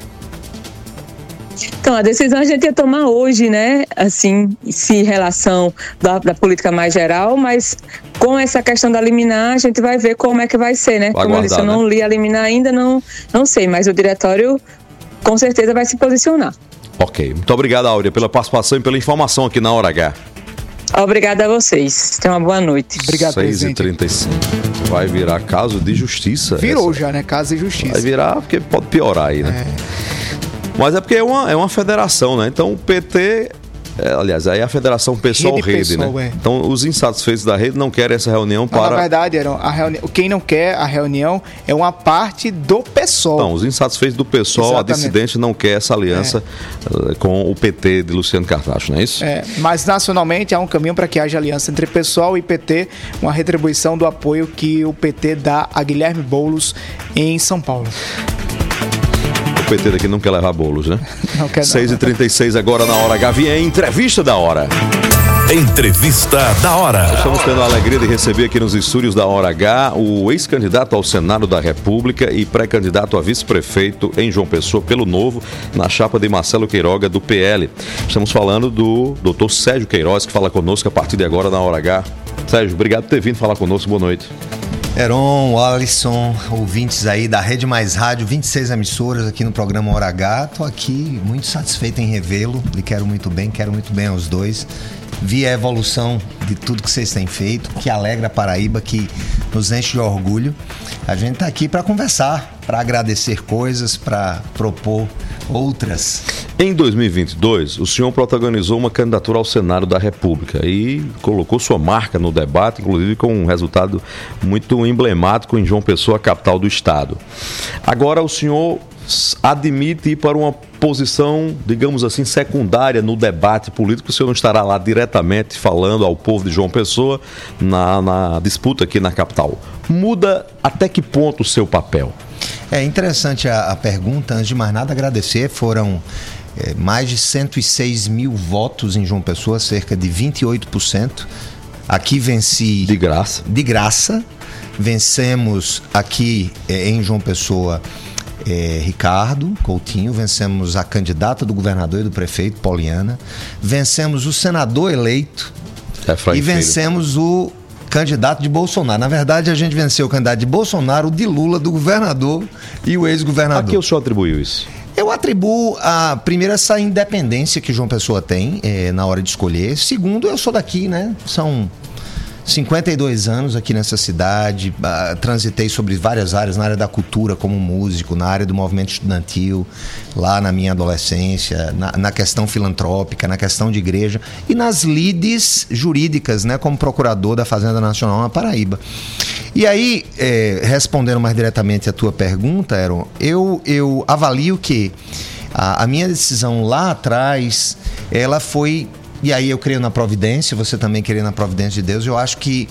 Então, a decisão a gente ia tomar hoje, né, assim, se em relação da, da política mais geral, mas com essa questão da liminar, a gente vai ver como é que vai ser, né? Como aguardar, eu disse, eu não né? li a liminar ainda, não, não sei, mas o diretório com certeza vai se posicionar. Ok, muito obrigado, Áurea, pela participação e pela informação aqui na Hora H. Obrigada a vocês. Tenham uma boa noite. Obrigado, seis e trinta e cinco. Vai virar caso de justiça. Virou essa. já, né? Caso de justiça. Vai virar, porque pode piorar aí, né? É. Mas é porque é uma, é uma federação, né? Então o P T... É, aliás, aí é a Federação Pessoal-Rede, né? É. Então, os insatisfeitos da rede não querem essa reunião não, para... Na verdade, a reuni... quem não quer a reunião é uma parte do PSOL. Não, os insatisfeitos do PSOL, exatamente. A dissidente não quer essa aliança é. com o P T de Luciano Cartacho, não é isso? É, mas nacionalmente há um caminho para que haja aliança entre PSOL e P T, uma retribuição do apoio que o P T dá a Guilherme Boulos em São Paulo. O P T daqui não quer levar bolos, né? Não quer não. seis e trinta e seis agora na Hora H. Vem entrevista da hora. Entrevista da hora. Estamos tendo a alegria de receber aqui nos estúdios da Hora H o ex-candidato ao Senado da República e pré-candidato a vice-prefeito em João Pessoa pelo Novo, na chapa de Marcelo Queiroga do P L. Estamos falando do doutor Sérgio Queiroz, que fala conosco a partir de agora na Hora H. Sérgio, obrigado por ter vindo falar conosco. Boa noite. Heron, Alisson, ouvintes aí da Rede Mais Rádio, vinte e seis emissoras aqui no programa Hora H. Tô aqui muito satisfeito em revê-lo, lhe quero muito bem, quero muito bem aos dois. Vi a evolução de tudo que vocês têm feito, que alegra a Paraíba, que nos enche de orgulho. A gente tá aqui para conversar, para agradecer coisas, para propor outras. Em dois mil e vinte e dois, o senhor protagonizou uma candidatura ao Senado da República e colocou sua marca no debate, inclusive com um resultado muito emblemático em João Pessoa, capital do estado. Agora o senhor admite ir para uma posição, digamos assim, secundária no debate político. O senhor não estará lá diretamente falando ao povo de João Pessoa na, na disputa aqui na capital. Muda até que ponto o seu papel? É interessante a, a pergunta. Antes de mais nada, agradecer. Foram é, mais de cento e seis mil votos em João Pessoa, cerca de vinte e oito por cento. Aqui venci... De graça. De graça. Vencemos aqui é, em João Pessoa é, Ricardo Coutinho, vencemos a candidata do governador e do prefeito, Poliana, vencemos o senador eleito é, e vencemos o candidato de Bolsonaro. Na verdade, a gente venceu o candidato de Bolsonaro, o de Lula, do governador e o ex-governador. A que o senhor atribuiu isso? Eu atribuo, a, primeiro, essa independência que João Pessoa tem é, na hora de escolher. Segundo, eu sou daqui, né? São cinquenta e dois anos aqui nessa cidade, uh, transitei sobre várias áreas, na área da cultura como músico, na área do movimento estudantil, lá na minha adolescência, na, na questão filantrópica, na questão de igreja e nas lides jurídicas, né, como procurador da Fazenda Nacional na Paraíba. E aí, é, respondendo mais diretamente a tua pergunta, Heron, eu, eu avalio que a, a minha decisão lá atrás, ela foi... E aí eu creio na providência, você também crê na providência de Deus. Eu acho que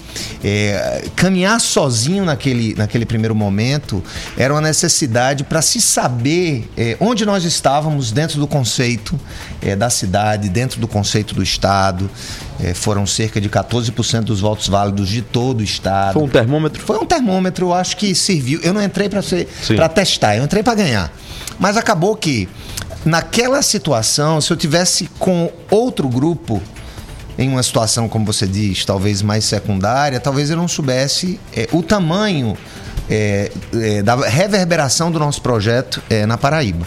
é, caminhar sozinho naquele, naquele primeiro momento era uma necessidade para se saber é, onde nós estávamos dentro do conceito é, da cidade, dentro do conceito do estado. É, foram cerca de quatorze por cento dos votos válidos de todo o estado. Foi um termômetro? Foi um termômetro, eu acho que serviu. Eu não entrei para ser, para testar, eu entrei para ganhar. Mas acabou que naquela situação, se eu tivesse com outro grupo, em uma situação, como você diz, talvez mais secundária, talvez eu não soubesse é, o tamanho é, é, da reverberação do nosso projeto é, na Paraíba.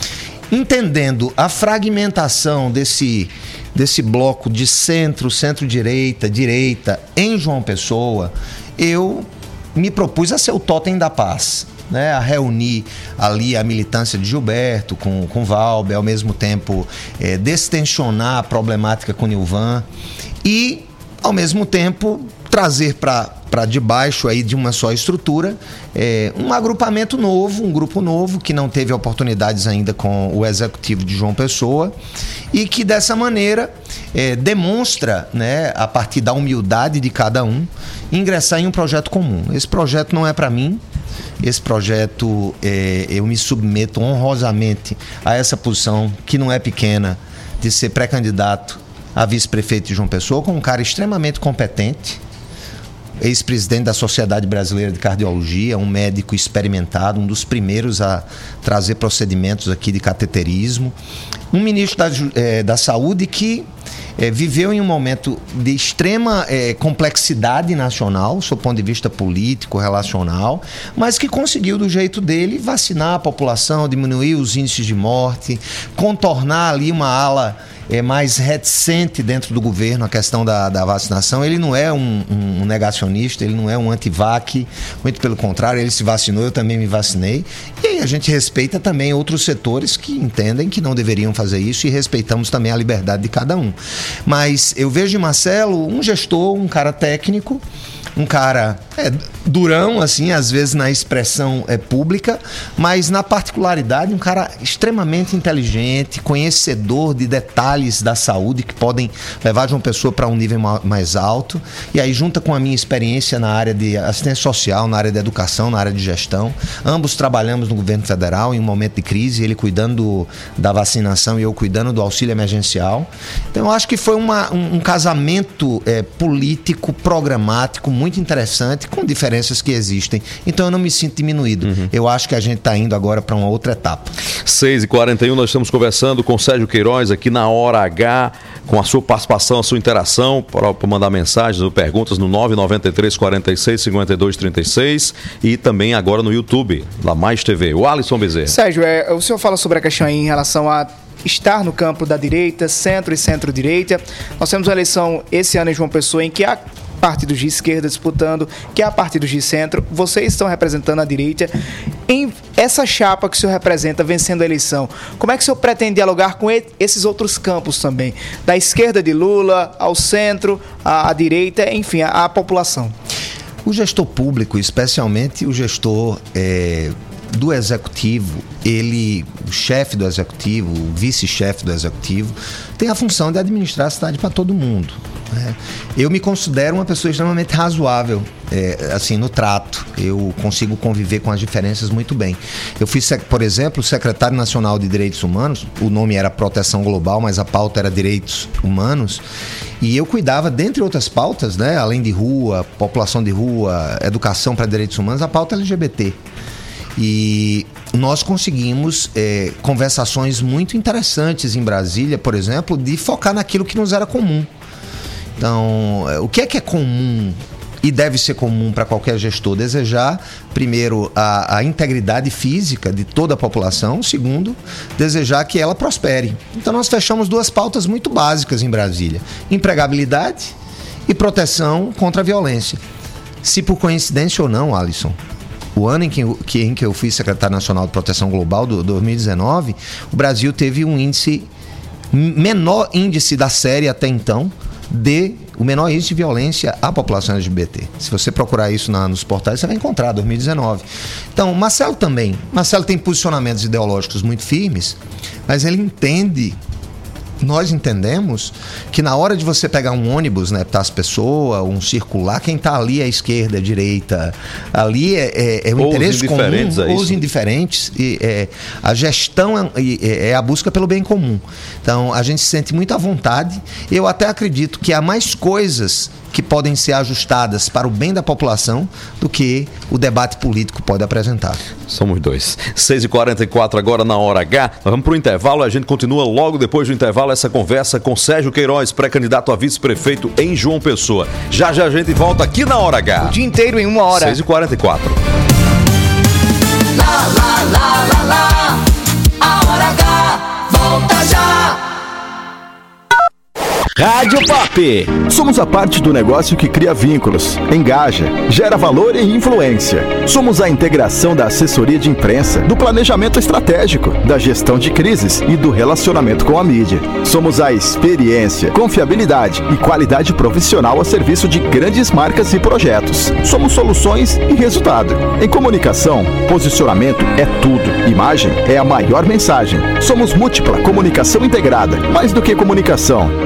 Entendendo a fragmentação desse, desse bloco de centro, centro-direita, direita, em João Pessoa, eu me propus a ser o totem da paz. Né, a reunir ali a militância de Gilberto com, com Valber, ao mesmo tempo é, destensionar a problemática com Nilvan e, ao mesmo tempo, trazer para debaixo aí de uma só estrutura é, um agrupamento novo, um grupo novo que não teve oportunidades ainda com o executivo de João Pessoa e que dessa maneira é, demonstra, né, a partir da humildade de cada um, ingressar em um projeto comum. Esse projeto não é para mim. esse projeto, é, eu me submeto honrosamente a essa posição, que não é pequena, de ser pré-candidato a vice-prefeito de João Pessoa, com um cara extremamente competente, ex-presidente da Sociedade Brasileira de Cardiologia, um médico experimentado, um dos primeiros a trazer procedimentos aqui de cateterismo, um ministro da, é, da Saúde que é, viveu em um momento de extrema é, complexidade nacional, sob o ponto de vista político, relacional, mas que conseguiu, do jeito dele, vacinar a população, diminuir os índices de morte, contornar ali uma ala é mais reticente dentro do governo a questão da, da vacinação. Ele não é um, um negacionista, ele não é um anti-vac, muito pelo contrário, ele se vacinou, eu também me vacinei. E aí a gente respeita também outros setores que entendem que não deveriam fazer isso e respeitamos também a liberdade de cada um. Mas eu vejo em Marcelo um gestor, um cara técnico, um cara é, durão, assim, às vezes na expressão é, pública, mas na particularidade um cara extremamente inteligente, conhecedor de detalhes da saúde que podem levar de uma pessoa para um nível mais alto, e aí junta com a minha experiência na área de assistência social, na área de educação, na área de gestão. Ambos trabalhamos no governo federal em um momento de crise, ele cuidando da vacinação e eu cuidando do auxílio emergencial. Então eu acho que foi uma, um, um casamento é, político, programático, muito interessante, com diferenças que existem. Então eu não me sinto diminuído. Uhum. Eu acho que a gente está indo agora para uma outra etapa. seis e quarenta e um, nós estamos conversando com Sérgio Queiroz aqui na Hora H, com a sua participação, a sua interação, para mandar mensagens ou perguntas no nove nove três, quatro seis, cinco dois três seis e também agora no YouTube, da Mais T V. O Alisson Bezerra. Sérgio, é, o senhor fala sobre a questão aí em relação a estar no campo da direita, centro e centro-direita. Nós temos uma eleição esse ano em João Pessoa em que há partidos de esquerda disputando, que há partidos de centro. Vocês estão representando a direita. Em essa chapa que o senhor representa vencendo a eleição, como é que o senhor pretende dialogar com esses outros campos também? Da esquerda de Lula, ao centro, à, à direita, enfim, à, à população. O gestor público, especialmente o gestor é, do executivo, ele, o chefe do executivo, o vice-chefe do executivo, tem a função de administrar a cidade para todo mundo. Né? Eu me considero uma pessoa extremamente razoável, é, assim, no trato. Eu consigo conviver com as diferenças muito bem. Eu fui, por exemplo, secretário nacional de Direitos Humanos, o nome era Proteção Global, mas a pauta era Direitos Humanos, e eu cuidava, dentre outras pautas, né, além de rua, população de rua, educação para direitos humanos, a pauta L G B T. E nós conseguimos é, conversações muito interessantes em Brasília, por exemplo, de focar naquilo que nos era comum. Então, o que é que é comum e deve ser comum para qualquer gestor? Desejar, primeiro, a, a integridade física de toda a população. Segundo, desejar que ela prospere. Então, nós fechamos duas pautas muito básicas em Brasília: empregabilidade e proteção contra a violência. Se por coincidência ou não, Alisson, o ano em que, que, em que eu fui secretário nacional de Proteção Global, do dois mil e dezenove, o Brasil teve um índice, menor índice da série até então, de o menor índice de violência à população L G B T. Se você procurar isso na, nos portais, você vai encontrar, dois mil e dezenove. Então, Marcelo também. Marcelo tem posicionamentos ideológicos muito firmes, mas ele entende, nós entendemos, que na hora de você pegar um ônibus, né, para as pessoas, um circular, quem está ali é a esquerda, a direita, ali é, é, é o interesse comum, ou os indiferentes, e, é, a gestão é, é a busca pelo bem comum. Então, a gente se sente muito à vontade. Eu até acredito que há mais coisas que podem ser ajustadas para o bem da população do que o debate político pode apresentar. Somos dois. seis e quarenta e quatro agora na Hora H. Nós vamos para o intervalo. A gente continua logo depois do intervalo essa conversa com Sérgio Queiroz, pré-candidato a vice-prefeito em João Pessoa. Já já a gente volta aqui na Hora H. O dia inteiro em uma hora. seis e quarenta e quatro. Lá, lá, lá, lá, lá. A Hora H volta já. Rádio Pop. Somos a parte do negócio que cria vínculos, engaja, gera valor e influência. Somos a integração da assessoria de imprensa, do planejamento estratégico, da gestão de crises e do relacionamento com a mídia. Somos a experiência, confiabilidade e qualidade profissional a serviço de grandes marcas e projetos. Somos soluções e resultado. Em comunicação, posicionamento é tudo. Imagem é a maior mensagem. Somos múltipla comunicação integrada. Mais do que comunicação, visite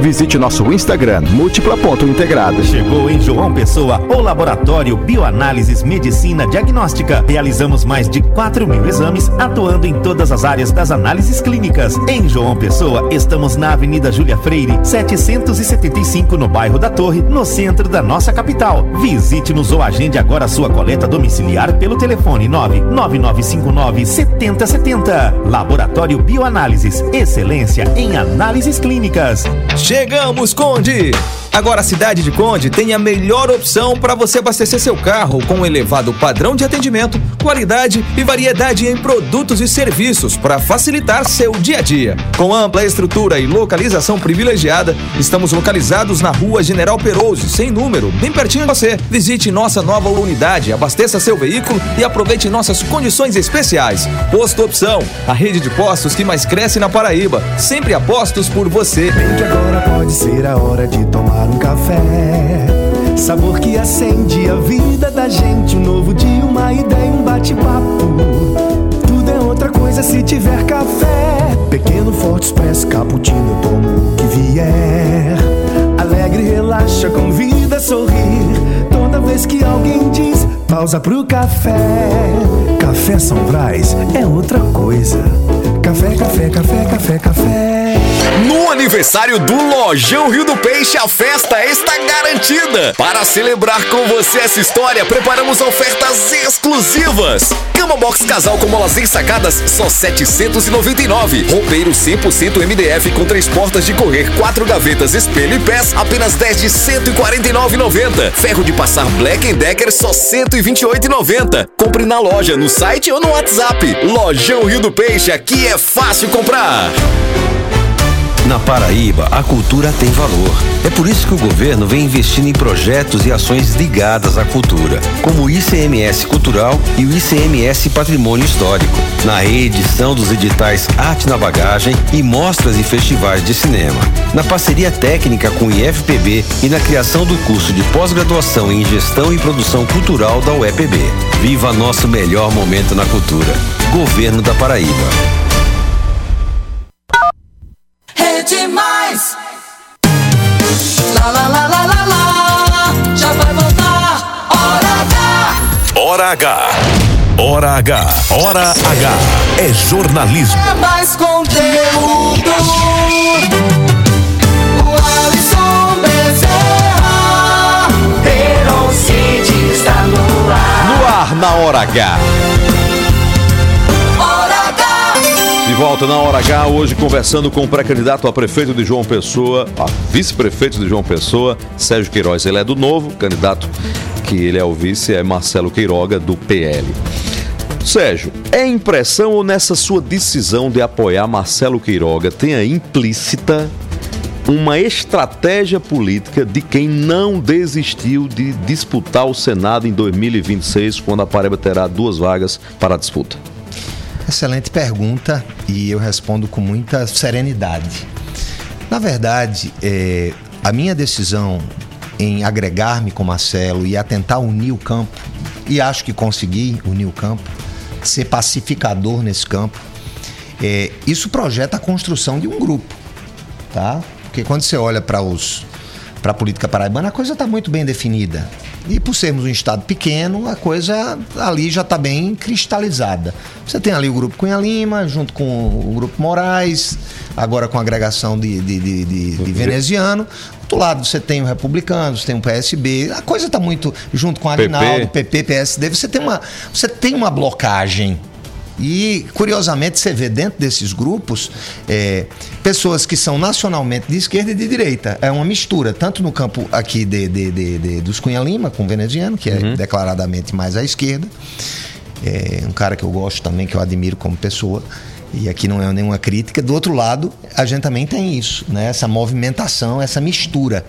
nosso Instagram, múltipla ponto integrada. Chegou em João Pessoa o Laboratório Bioanálises Medicina Diagnóstica. Realizamos mais de quatro mil exames, atuando em todas as áreas das análises clínicas. Em João Pessoa, estamos na Avenida Júlia Freire, setecentos e setenta e cinco, no bairro da Torre, no centro da nossa capital. Visite-nos ou agende agora a sua coleta domiciliar pelo telefone nove nove nove cinco nove sete zero sete zero. Laboratório Bioanálises, excelência em análises clínicas. Chegamos, Conde! Agora a cidade de Conde tem a melhor opção para você abastecer seu carro, com um elevado padrão de atendimento, qualidade e variedade em produtos e serviços para facilitar seu dia a dia. Com ampla estrutura e localização privilegiada, estamos localizados na Rua General Perouse, sem número, bem pertinho de você. Visite nossa nova unidade, abasteça seu veículo e aproveite nossas condições especiais. Posto Opção, a rede de postos que mais cresce na Paraíba, sempre apostos por você. Bem que agora pode ser a hora de tomar um café, sabor que acende a vida da gente. Um novo dia, uma ideia, um bate-papo. Tudo é outra coisa se tiver café. Pequeno, forte, expresso, cappuccino, tomo o que vier. Alegre, relaxa, convida a sorrir. Toda vez que alguém diz pausa pro café. Café São Brás é outra coisa. Café, café, café, café, café. No aniversário do Lojão Rio do Peixe, a festa está garantida. Para celebrar com você essa história, preparamos ofertas exclusivas. Cama box casal com molas ensacadas, só setecentos e noventa e nove. Roupeiro cem por cento M D F com três portas de correr, quatro gavetas, espelho e pés, apenas dez de cento e quarenta e nove reais e noventa centavos. Ferro de passar Black and Decker, só cento e vinte e oito reais e noventa centavos. Compre na loja, no site ou no WhatsApp. Lojão Rio do Peixe, aqui é fácil comprar. Na Paraíba, a cultura tem valor. É por isso que o governo vem investindo em projetos e ações ligadas à cultura, como o I C M S Cultural e o I C M S Patrimônio Histórico, na reedição dos editais Arte na Bagagem e mostras e festivais de cinema, na parceria técnica com o I F P B e na criação do curso de pós-graduação em Gestão e Produção Cultural da U E P B. Viva nosso melhor momento na cultura. Governo da Paraíba. Demais. Lá, lá, lá, lá, lá, lá. Já vai voltar. Hora H. Hora H. Hora H. Hora H. É jornalismo. É mais conteúdo. O Alisson Bezerra. Peron Cid está no ar. No ar, na Hora H. De volta na Hora H, hoje conversando com o pré-candidato a prefeito de João Pessoa, a vice-prefeito de João Pessoa, Sérgio Queiroz. Ele é do Novo, candidato que ele é o vice é Marcelo Queiroga, do P L. Sérgio, é impressão ou nessa sua decisão de apoiar Marcelo Queiroga tenha implícita uma estratégia política de quem não desistiu de disputar o Senado em dois mil e vinte e seis, quando a Paraíba terá duas vagas para a disputa? Excelente pergunta e eu respondo com muita serenidade. Na verdade, é, a minha decisão em agregar-me com Marcelo e a tentar unir o campo, e acho que consegui unir o campo, ser pacificador nesse campo, é, isso projeta a construção de um grupo, tá? Porque quando você olha para os para a política paraibana, a coisa está muito bem definida. E por sermos um estado pequeno, a coisa ali já está bem cristalizada. Você tem ali o Grupo Cunha Lima, junto com o Grupo Moraes, agora com a agregação de, de, de, de, de veneziano. Do outro lado você tem o Republicanos, tem o P S B. A coisa está muito junto com a Arinaldo, P P, P S D. Você tem uma, você tem uma blocagem. E, curiosamente, você vê dentro desses grupos é, pessoas que são nacionalmente de esquerda e de direita. É uma mistura, tanto no campo aqui de, de, de, de, dos Cunha Lima, com o veneziano, que é uhum. declaradamente mais à esquerda. É um cara que eu gosto também, que eu admiro como pessoa. E aqui não é nenhuma crítica. Do outro lado, a gente também tem isso, né? Essa movimentação, essa mistura.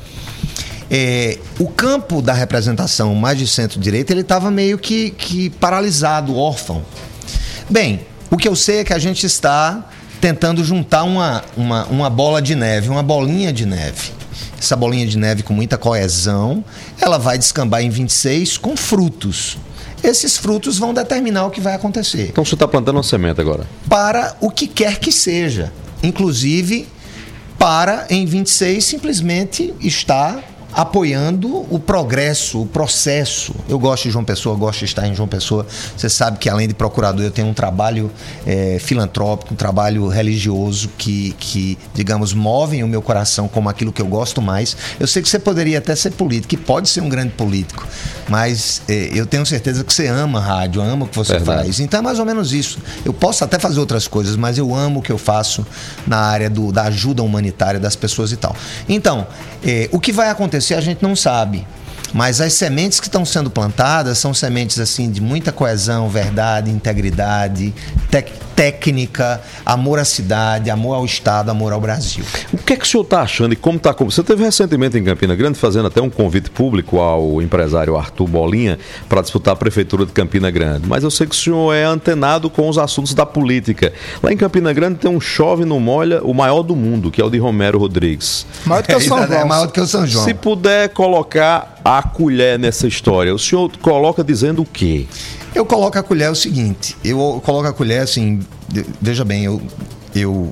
É, o campo da representação mais de centro-direita, ele estava meio que, que paralisado, órfão. Bem, o que eu sei é que a gente está tentando juntar uma, uma, uma bola de neve, uma bolinha de neve. Essa bolinha de neve com muita coesão, ela vai descambar em vinte e seis com frutos. Esses frutos vão determinar o que vai acontecer. Então você está plantando uma semente agora? Para o que quer que seja. Inclusive para, em vinte e seis, simplesmente estar apoiando o progresso, o processo. Eu gosto de João Pessoa, gosto de estar em João Pessoa. Você sabe que, além de procurador, eu tenho um trabalho é, filantrópico, um trabalho religioso que, que, digamos, movem o meu coração como aquilo que eu gosto mais. Eu sei que você poderia até ser político, que pode ser um grande político, mas é, eu tenho certeza que você ama rádio, ama o que você Verdade. faz. Então é mais ou menos isso. Eu posso até fazer outras coisas, mas eu amo o que eu faço na área do, da ajuda humanitária das pessoas e tal. Então, é, o que vai acontecer a gente não sabe, mas as sementes que estão sendo plantadas são sementes assim de muita coesão, verdade, integridade, tec- técnica, amor à cidade, amor ao Estado, amor ao Brasil. O que é que o senhor está achando e como está... Você teve recentemente em Campina Grande fazendo até um convite público ao empresário Arthur Bolinha para disputar a prefeitura de Campina Grande, mas eu sei que o senhor é antenado com os assuntos da política. Lá em Campina Grande tem um chove não molha, o maior do mundo, que é o de Romero Rodrigues. Maior do que o São João. É maior do que o São João. Se puder colocar a colher nessa história, o senhor coloca dizendo o quê? Eu coloco a colher o seguinte, eu coloco a colher assim, veja bem, eu, eu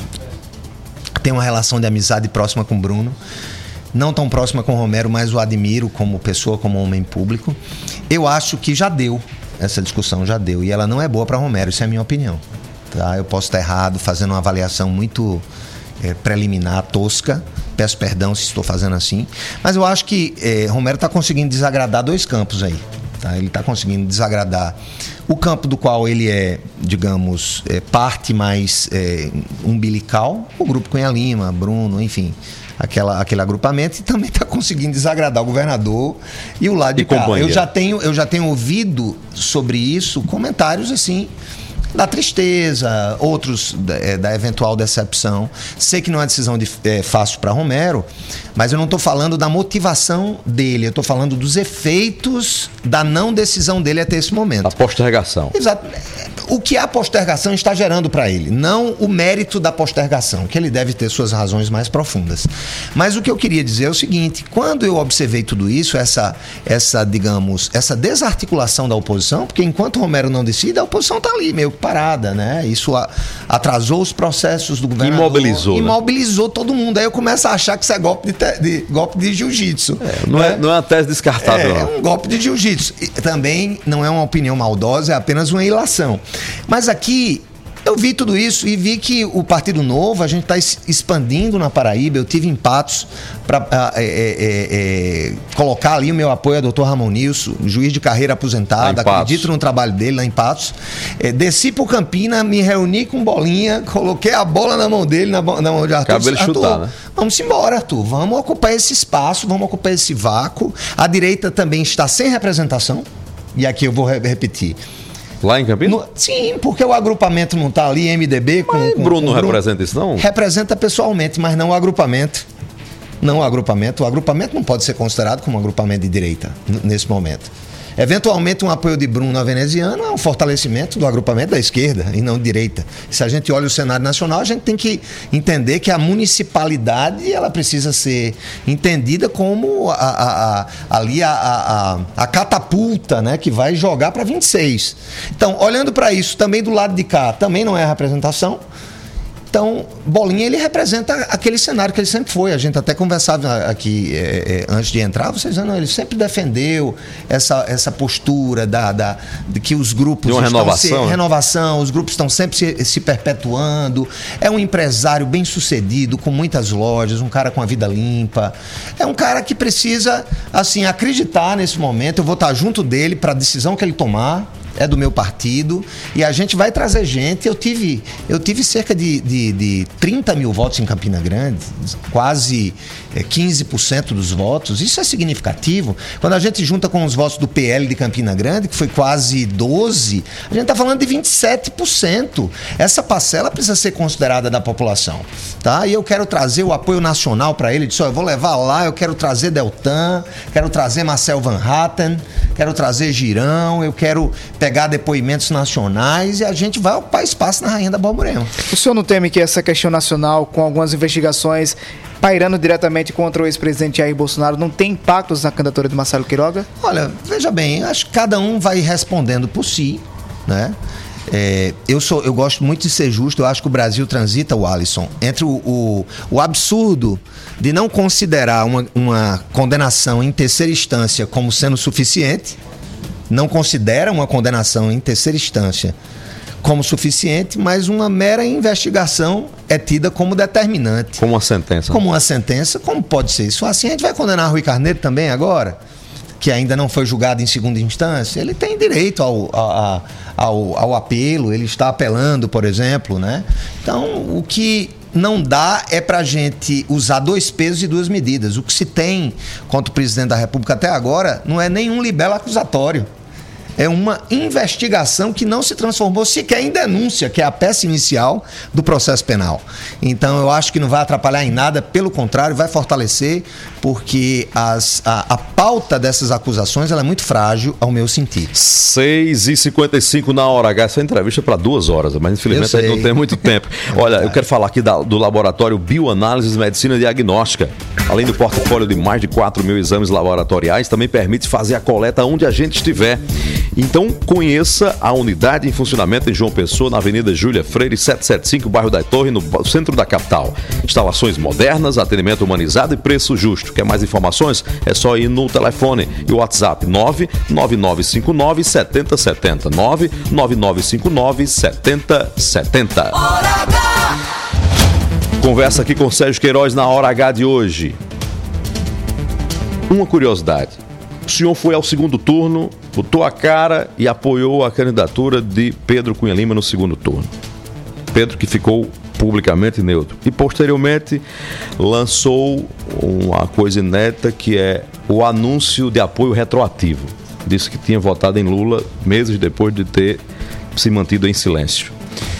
tenho uma relação de amizade próxima com o Bruno, não tão próxima com o Romero, mas o admiro como pessoa, como homem público. Eu acho que já deu, essa discussão já deu, e ela não é boa para Romero, isso é a minha opinião. Tá? Eu posso estar errado, fazendo uma avaliação muito é, preliminar, tosca, peço perdão se estou fazendo assim, mas eu acho que é, Romero está conseguindo desagradar dois campos aí. Tá? Ele está conseguindo desagradar o campo do qual ele é, digamos, é, parte mais é, umbilical, o grupo Cunha Lima, Bruno, enfim, aquela, aquele agrupamento, e também está conseguindo desagradar o governador e o lado de cá. Eu já tenho, eu já tenho ouvido sobre isso comentários assim, da tristeza, outros é, da eventual decepção. Sei que não é decisão de, é, fácil para Romero, mas eu não estou falando da motivação dele, eu estou falando dos efeitos da não decisão dele até esse momento. A postergação. Exato. O que a postergação está gerando para ele, não o mérito da postergação, que ele deve ter suas razões mais profundas. Mas o que eu queria dizer é o seguinte, quando eu observei tudo isso, essa, essa digamos, essa desarticulação da oposição, porque enquanto Romero não decide, a oposição está ali, meio que parada, né? Isso a, atrasou os processos do governador. Imobilizou. Imobilizou né? todo mundo. Aí eu começo a achar que isso é golpe de, te, de, golpe de jiu-jitsu. É, não, né? é, não é uma tese descartável. É, não. é um golpe de jiu-jitsu. E também não é uma opinião maldosa, é apenas uma ilação. Mas aqui eu vi tudo isso e vi que o Partido Novo, a gente está expandindo na Paraíba. Eu tive em Patos para é, é, é, colocar ali o meu apoio ao doutor Ramon Nilson, juiz de carreira aposentado, acredito no trabalho dele lá em Patos. É, desci por Campina, me reuni com Bolinha, coloquei a bola na mão dele, na, na mão de Arthur. Acabou ele chutar, né? Vamos embora, Arthur, vamos ocupar esse espaço, vamos ocupar esse vácuo. A direita também está sem representação, e aqui eu vou repetir. Lá em Campinas? No, sim, porque o agrupamento não está ali, M D B... Com, mas com, Bruno com, não representa isso, não? Representa pessoalmente, mas não o agrupamento. Não o agrupamento. O agrupamento não pode ser considerado como um agrupamento de direita, n- nesse momento. Eventualmente, um apoio de Bruno a veneziano é um fortalecimento do agrupamento da esquerda e não de direita. Se a gente olha o cenário nacional, a gente tem que entender que a municipalidade ela precisa ser entendida como a, a, a, ali a, a, a catapulta, né, que vai jogar para vinte e seis. Então, olhando para isso, também do lado de cá, também não é a representação. Então, Bolinha, ele representa aquele cenário que ele sempre foi. A gente até conversava aqui é, é, antes de entrar, vocês dizendo, ele sempre defendeu essa, essa postura da, da, de que os grupos... De uma estão renovação. Se, renovação, os grupos estão sempre se, se perpetuando. É um empresário bem sucedido, com muitas lojas, um cara com a vida limpa. É um cara que precisa, assim, acreditar nesse momento. Eu vou estar junto dele para a decisão que ele tomar. É do meu partido e a gente vai trazer gente. Eu tive, eu tive cerca de, de, de trinta mil votos em Campina Grande, quase é, quinze por cento dos votos. Isso é significativo. Quando a gente junta com os votos do P L de Campina Grande, que foi quase doze por cento, a gente está falando de vinte e sete por cento. Essa parcela precisa ser considerada da população. Tá? E eu quero trazer o apoio nacional para ele. Disse, ó, eu vou levar lá, eu quero trazer Deltan, quero trazer Marcel Van Hatten, quero trazer Girão, eu quero pegar depoimentos nacionais e a gente vai ocupar espaço na Rainha da Borborema. O senhor não teme que essa questão nacional, com algumas investigações pairando diretamente contra o ex-presidente Jair Bolsonaro, não tem impactos na candidatura de Marcelo Queiroga? Olha, veja bem, acho que cada um vai respondendo por si, né? É, eu, sou, eu gosto muito de ser justo. Eu acho que o Brasil transita, o Alisson, entre o, o, o absurdo de não considerar uma, uma condenação em terceira instância como sendo suficiente, não considera uma condenação em terceira instância como suficiente, mas uma mera investigação é tida como determinante. Como uma sentença. Como uma sentença, como pode ser isso? Assim, a gente vai condenar Rui Carneiro também agora, que ainda não foi julgado em segunda instância. Ele tem direito ao, ao, ao, ao apelo, ele está apelando, por exemplo, né? Então, o que não dá é pra gente usar dois pesos e duas medidas. O que se tem contra o presidente da República até agora não é nenhum libelo acusatório. É uma investigação que não se transformou sequer em denúncia, que é a peça inicial do processo penal. Então, eu acho que não vai atrapalhar em nada, pelo contrário, vai fortalecer, porque as, a, a pauta dessas acusações ela é muito frágil, ao meu sentir. seis e cinquenta e cinco na hora H. Essa entrevista é para duas horas, mas infelizmente a gente não tem muito tempo. Olha, eu quero falar aqui da, do laboratório Bioanálises Medicina Diagnóstica. Além do portfólio de mais de quatro mil exames laboratoriais, também permite fazer a coleta onde a gente estiver. Então, conheça a unidade em funcionamento em João Pessoa, na Avenida Júlia Freire, setecentos e setenta e cinco, bairro da Torre, no centro da capital. Instalações modernas, atendimento humanizado e preço justo. Quer mais informações? É só ir no telefone e o WhatsApp nove nove nove cinco nove sete zero sete zero, nove nove nove cinco nove sete zero sete zero. Conversa aqui com Sérgio Queiroz na Hora H de hoje. Uma curiosidade. O senhor foi ao segundo turno, botou a cara e apoiou a candidatura de Pedro Cunha Lima no segundo turno. Pedro que ficou publicamente neutro. E posteriormente lançou uma coisa inédita que é o anúncio de apoio retroativo. Disse que tinha votado em Lula meses depois de ter se mantido em silêncio.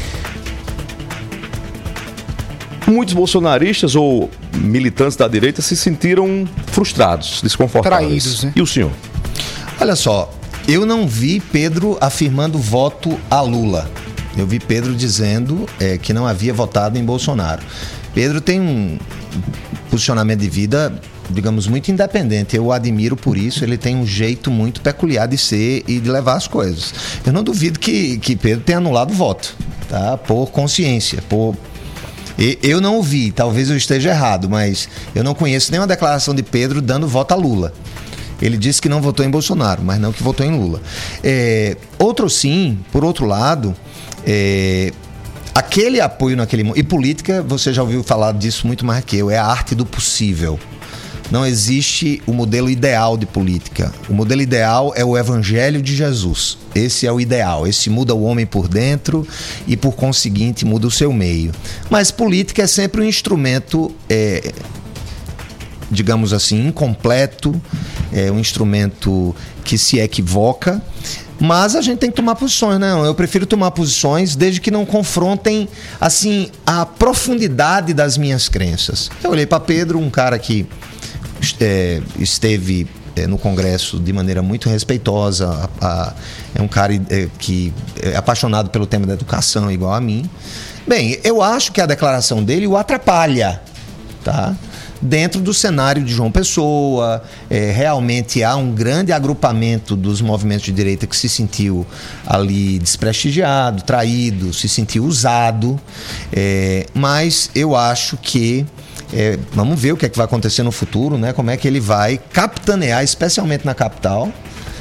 Muitos bolsonaristas ou militantes da direita se sentiram frustrados, desconfortáveis. Traídos, né? E o senhor? Olha só, eu não vi Pedro afirmando voto a Lula. Eu vi Pedro dizendo é, que não havia votado em Bolsonaro. Pedro tem um posicionamento de vida, digamos, muito independente. Eu o admiro por isso. Ele tem um jeito muito peculiar de ser e de levar as coisas. Eu não duvido que, que Pedro tenha anulado o voto, tá? Por consciência, por... Eu não ouvi, talvez eu esteja errado, mas eu não conheço nenhuma declaração de Pedro dando voto a Lula. Ele disse que não votou em Bolsonaro, mas não que votou em Lula. É, outro sim, por outro lado, é, aquele apoio naquele momento... E política, você já ouviu falar disso muito mais que eu, é a arte do possível. Não existe o modelo ideal de política. O modelo ideal é o Evangelho de Jesus. Esse é o ideal. Esse muda o homem por dentro e, por conseguinte, muda o seu meio. Mas política é sempre um instrumento, é, digamos assim, incompleto, é um instrumento que se equivoca. Mas a gente tem que tomar posições, né? Eu prefiro tomar posições desde que não confrontem, assim, a profundidade das minhas crenças. Eu olhei para Pedro, um cara que É, esteve é, no Congresso de maneira muito respeitosa, a, a, é um cara é, que é apaixonado pelo tema da educação, igual a mim. Bem, eu acho que a declaração dele o atrapalha, tá? Dentro do cenário de João Pessoa, é, realmente há um grande agrupamento dos movimentos de direita que se sentiu ali desprestigiado, traído, se sentiu usado, é, mas eu acho que É, vamos ver o que é que vai acontecer no futuro, né? Como é que ele vai capitanear, especialmente na capital,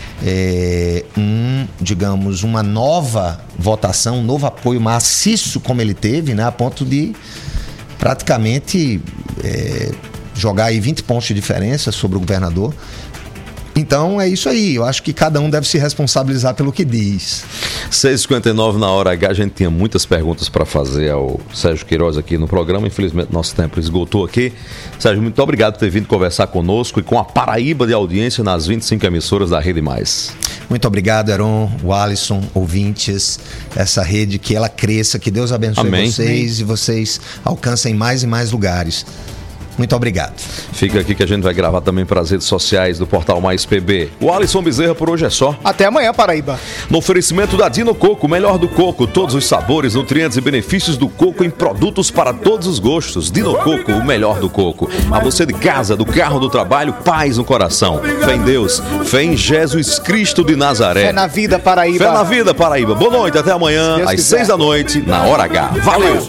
é, um, digamos, uma nova votação, um novo apoio maciço como ele teve, né? A ponto de praticamente é, jogar aí vinte pontos de diferença sobre o governador. Então é isso aí, eu acho que cada um deve se responsabilizar pelo que diz. seis e cinquenta e nove na Hora H, a gente tinha muitas perguntas para fazer ao Sérgio Queiroz aqui no programa, infelizmente nosso tempo esgotou aqui. Sérgio, muito obrigado por ter vindo conversar conosco e com a Paraíba de audiência nas vinte e cinco emissoras da Rede Mais. Muito obrigado, Heron, o Alisson, ouvintes, essa rede, que ela cresça, que Deus abençoe Amém. vocês Amém. e vocês alcancem mais e mais lugares. Muito obrigado. Fica aqui que a gente vai gravar também para as redes sociais do Portal Mais P B. O Alisson Bezerra por hoje é só. Até amanhã, Paraíba. No oferecimento da Dino Coco, o melhor do coco, todos os sabores, nutrientes e benefícios do coco em produtos para todos os gostos. Dino Coco, o melhor do coco. A você de casa, do carro, do trabalho, paz no coração. Fé em Deus, fé em Jesus Cristo de Nazaré. Fé na vida, Paraíba. Fé na vida, Paraíba. Boa noite, até amanhã, às seis da noite, na Hora H. Valeu!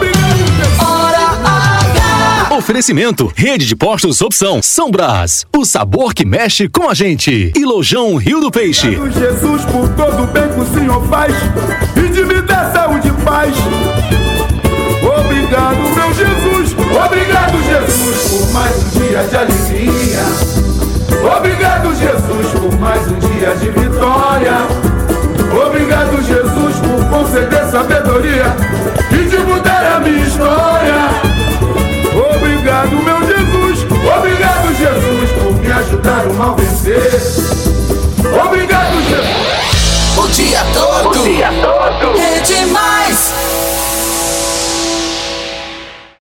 Oferecimento, Rede de Postos Opção, São Brás, o sabor que mexe com a gente. E Lojão Rio do Peixe. Obrigado, Jesus, por todo o bem que o Senhor faz e de me dar saúde e paz. Obrigado, meu Jesus, obrigado, Jesus, por mais um dia de alegria. Obrigado, Jesus, por mais um dia de vitória. Obrigado, Jesus, por conceder sabedoria e de mudar a minha história. Obrigado, meu Jesus, obrigado, Jesus, por me ajudar o mal vencer.